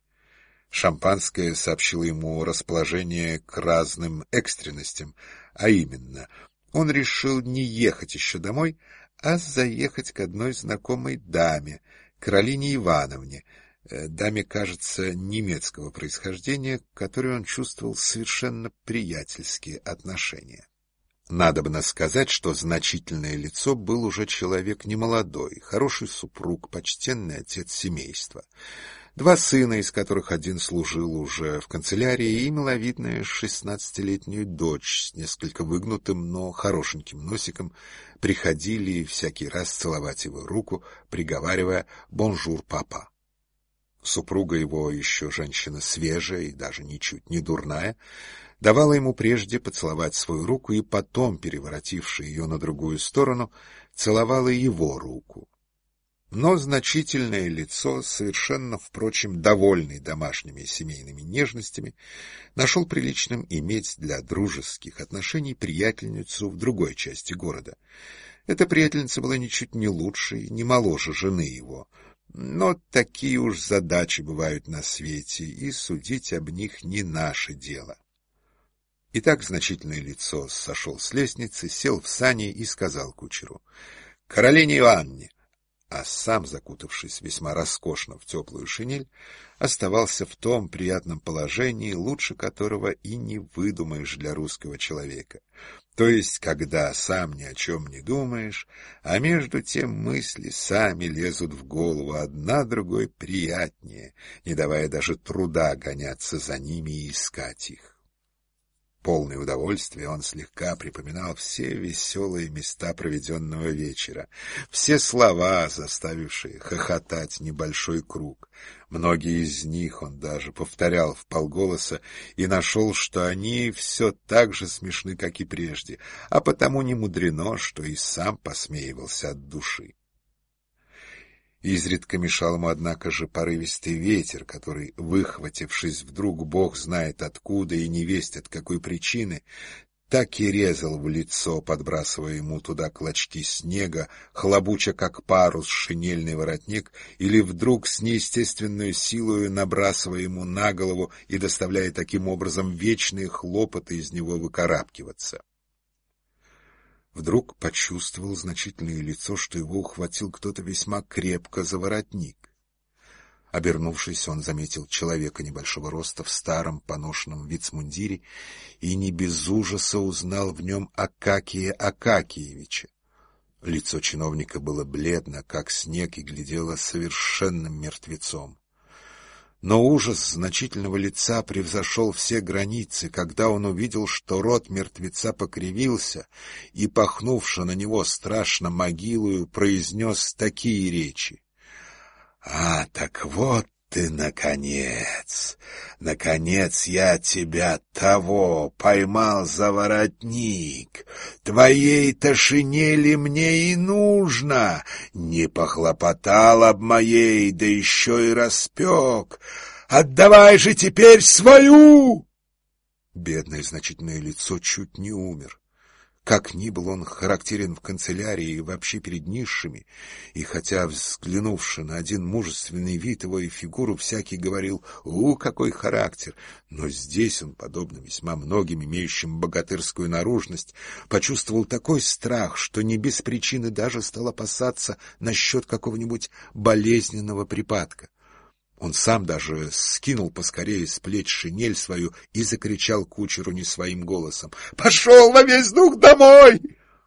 Шампанское сообщило ему расположение к разным экстренностям, а именно, он решил не ехать еще домой, а заехать к одной знакомой даме, Каролине Ивановне, даме, кажется, немецкого происхождения, к которой он чувствовал совершенно приятельские отношения. Надобно сказать, что значительное лицо был уже человек немолодой, хороший супруг, почтенный отец семейства. Два сына, из которых один служил уже в канцелярии, и миловидная шестнадцатилетнюю дочь с несколько выгнутым, но хорошеньким носиком, приходили всякий раз целовать его руку, приговаривая «бонжур, папа». Супруга его, еще женщина свежая и даже ничуть не дурная, давала ему прежде поцеловать свою руку и потом, переворотивши ее на другую сторону, целовала его руку. Но значительное лицо, совершенно, впрочем, довольный домашними и семейными нежностями, нашел приличным иметь для дружеских отношений приятельницу в другой части города. Эта приятельница была ничуть не лучше и не моложе жены его, но такие уж задачи бывают на свете, и судить об них не наше дело. Итак, значительное лицо сошел с лестницы, сел в сани и сказал кучеру: «Каролине Ивановне», а сам, закутавшись весьма роскошно в теплую шинель, оставался в том приятном положении, лучше которого и не выдумаешь для русского человека. То есть, когда сам ни о чем не думаешь, а между тем мысли сами лезут в голову, одна другой приятнее, не давая даже труда гоняться за ними и искать их. Полное удовольствие он слегка припоминал все веселые места проведенного вечера, все слова, заставившие хохотать небольшой круг. Многие из них он даже повторял вполголоса и нашел, что они все так же смешны, как и прежде, а потому не мудрено, что и сам посмеивался от души. Изредка мешал ему, однако же, порывистый ветер, который, выхватившись вдруг бог знает откуда и невесть от какой причины, так и резал в лицо, подбрасывая ему туда клочки снега, хлобуча как парус шинельный воротник, или вдруг с неестественной силою набрасывая ему на голову и доставляя таким образом вечные хлопоты из него выкарабкиваться. Вдруг почувствовал значительное лицо, что его ухватил кто-то весьма крепко за воротник. Обернувшись, он заметил человека небольшого роста в старом поношенном вицмундире и не без ужаса узнал в нем Акакия Акакиевича. Лицо чиновника было бледно, как снег, и глядело совершенным мертвецом. Но ужас значительного лица превзошел все границы, когда он увидел, что рот мертвеца покривился и, пахнувши на него страшно могилою, произнес такие речи: «А, так вот ты, наконец! Наконец я тебя того поймал за воротник! Твоей-то шинели мне и нужно! Не похлопотал об моей, да еще и распек! Отдавай же теперь свою!» Бедное значительное лицо чуть не умер. Как ни был он характерен в канцелярии и вообще перед низшими, и хотя, взглянувши на один мужественный вид его и фигуру, всякий говорил: «У, какой характер!», но здесь он, подобно весьма многим имеющим богатырскую наружность, почувствовал такой страх, что не без причины даже стал опасаться насчет какого-нибудь болезненного припадка. Он сам даже скинул поскорее с плеч шинель свою и закричал кучеру не своим голосом: «Пошел во весь дух домой!»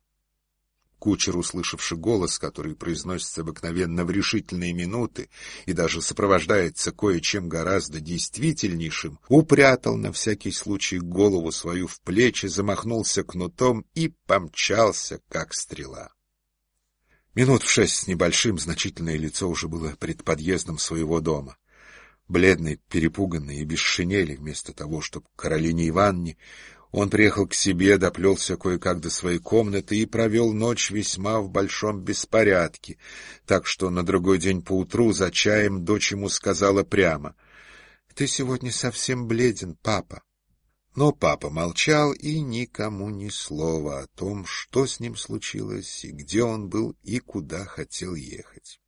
Кучер, услышавши голос, который произносится обыкновенно в решительные минуты и даже сопровождается кое-чем гораздо действительнейшим, упрятал на всякий случай голову свою в плечи, замахнулся кнутом и помчался, как стрела. Минут в шесть с небольшим значительное лицо уже было пред подъездом своего дома. Бледный, перепуганный и без шинели, вместо того, чтобы к Каролине Ивановне, он приехал к себе, доплелся кое-как до своей комнаты и провел ночь весьма в большом беспорядке, так что на другой день поутру за чаем дочь ему сказала прямо: «Ты сегодня совсем бледен, папа». Но папа молчал и никому ни слова о том, что с ним случилось, и где он был, и куда хотел ехать.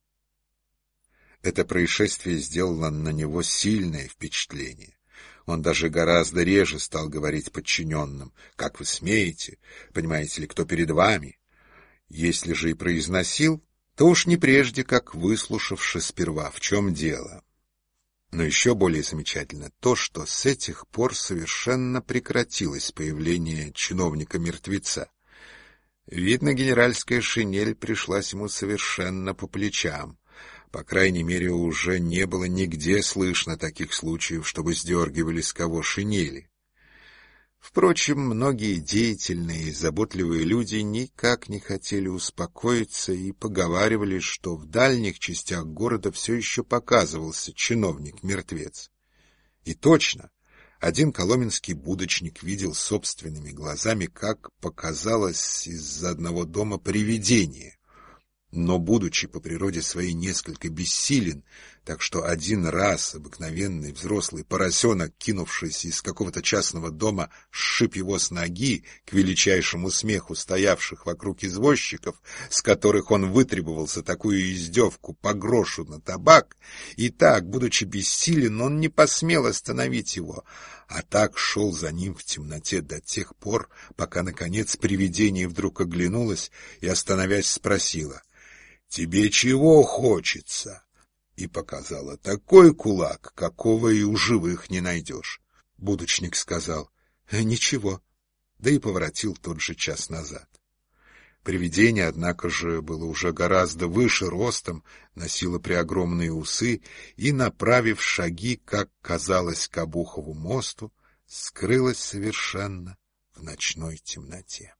Это происшествие сделало на него сильное впечатление. Он даже гораздо реже стал говорить подчиненным: «Как вы смеете? Понимаете ли, кто перед вами?» Если же и произносил, то уж не прежде, как выслушавши сперва, в чем дело. Но еще более замечательно то, что с этих пор совершенно прекратилось появление чиновника-мертвеца. Видно, генеральская шинель пришлась ему совершенно по плечам. По крайней мере, уже не было нигде слышно таких случаев, чтобы сдергивали с кого шинели. Впрочем, многие деятельные и заботливые люди никак не хотели успокоиться и поговаривали, что в дальних частях города все еще показывался чиновник-мертвец. И точно, один коломенский будочник видел собственными глазами, как показалось из одного дома привидение. Но, будучи по природе своей несколько бессилен, так что один раз обыкновенный взрослый поросенок, кинувшийся из какого-то частного дома, сшиб его с ноги, к величайшему смеху стоявших вокруг извозчиков, с которых он вытребовал за такую издевку по грошу на табак, и так, будучи бессилен, он не посмел остановить его, а так шел за ним в темноте до тех пор, пока, наконец, привидение вдруг оглянулось и, остановясь, спросило: «Тебе чего хочется?» И показала такой кулак, какого и у живых не найдешь. Будочник сказал: «Ничего», да и поворотил тот же час назад. Привидение, однако же, было уже гораздо выше ростом, носило преогромные усы и, направив шаги, как казалось, к Обухову мосту, скрылось совершенно в ночной темноте.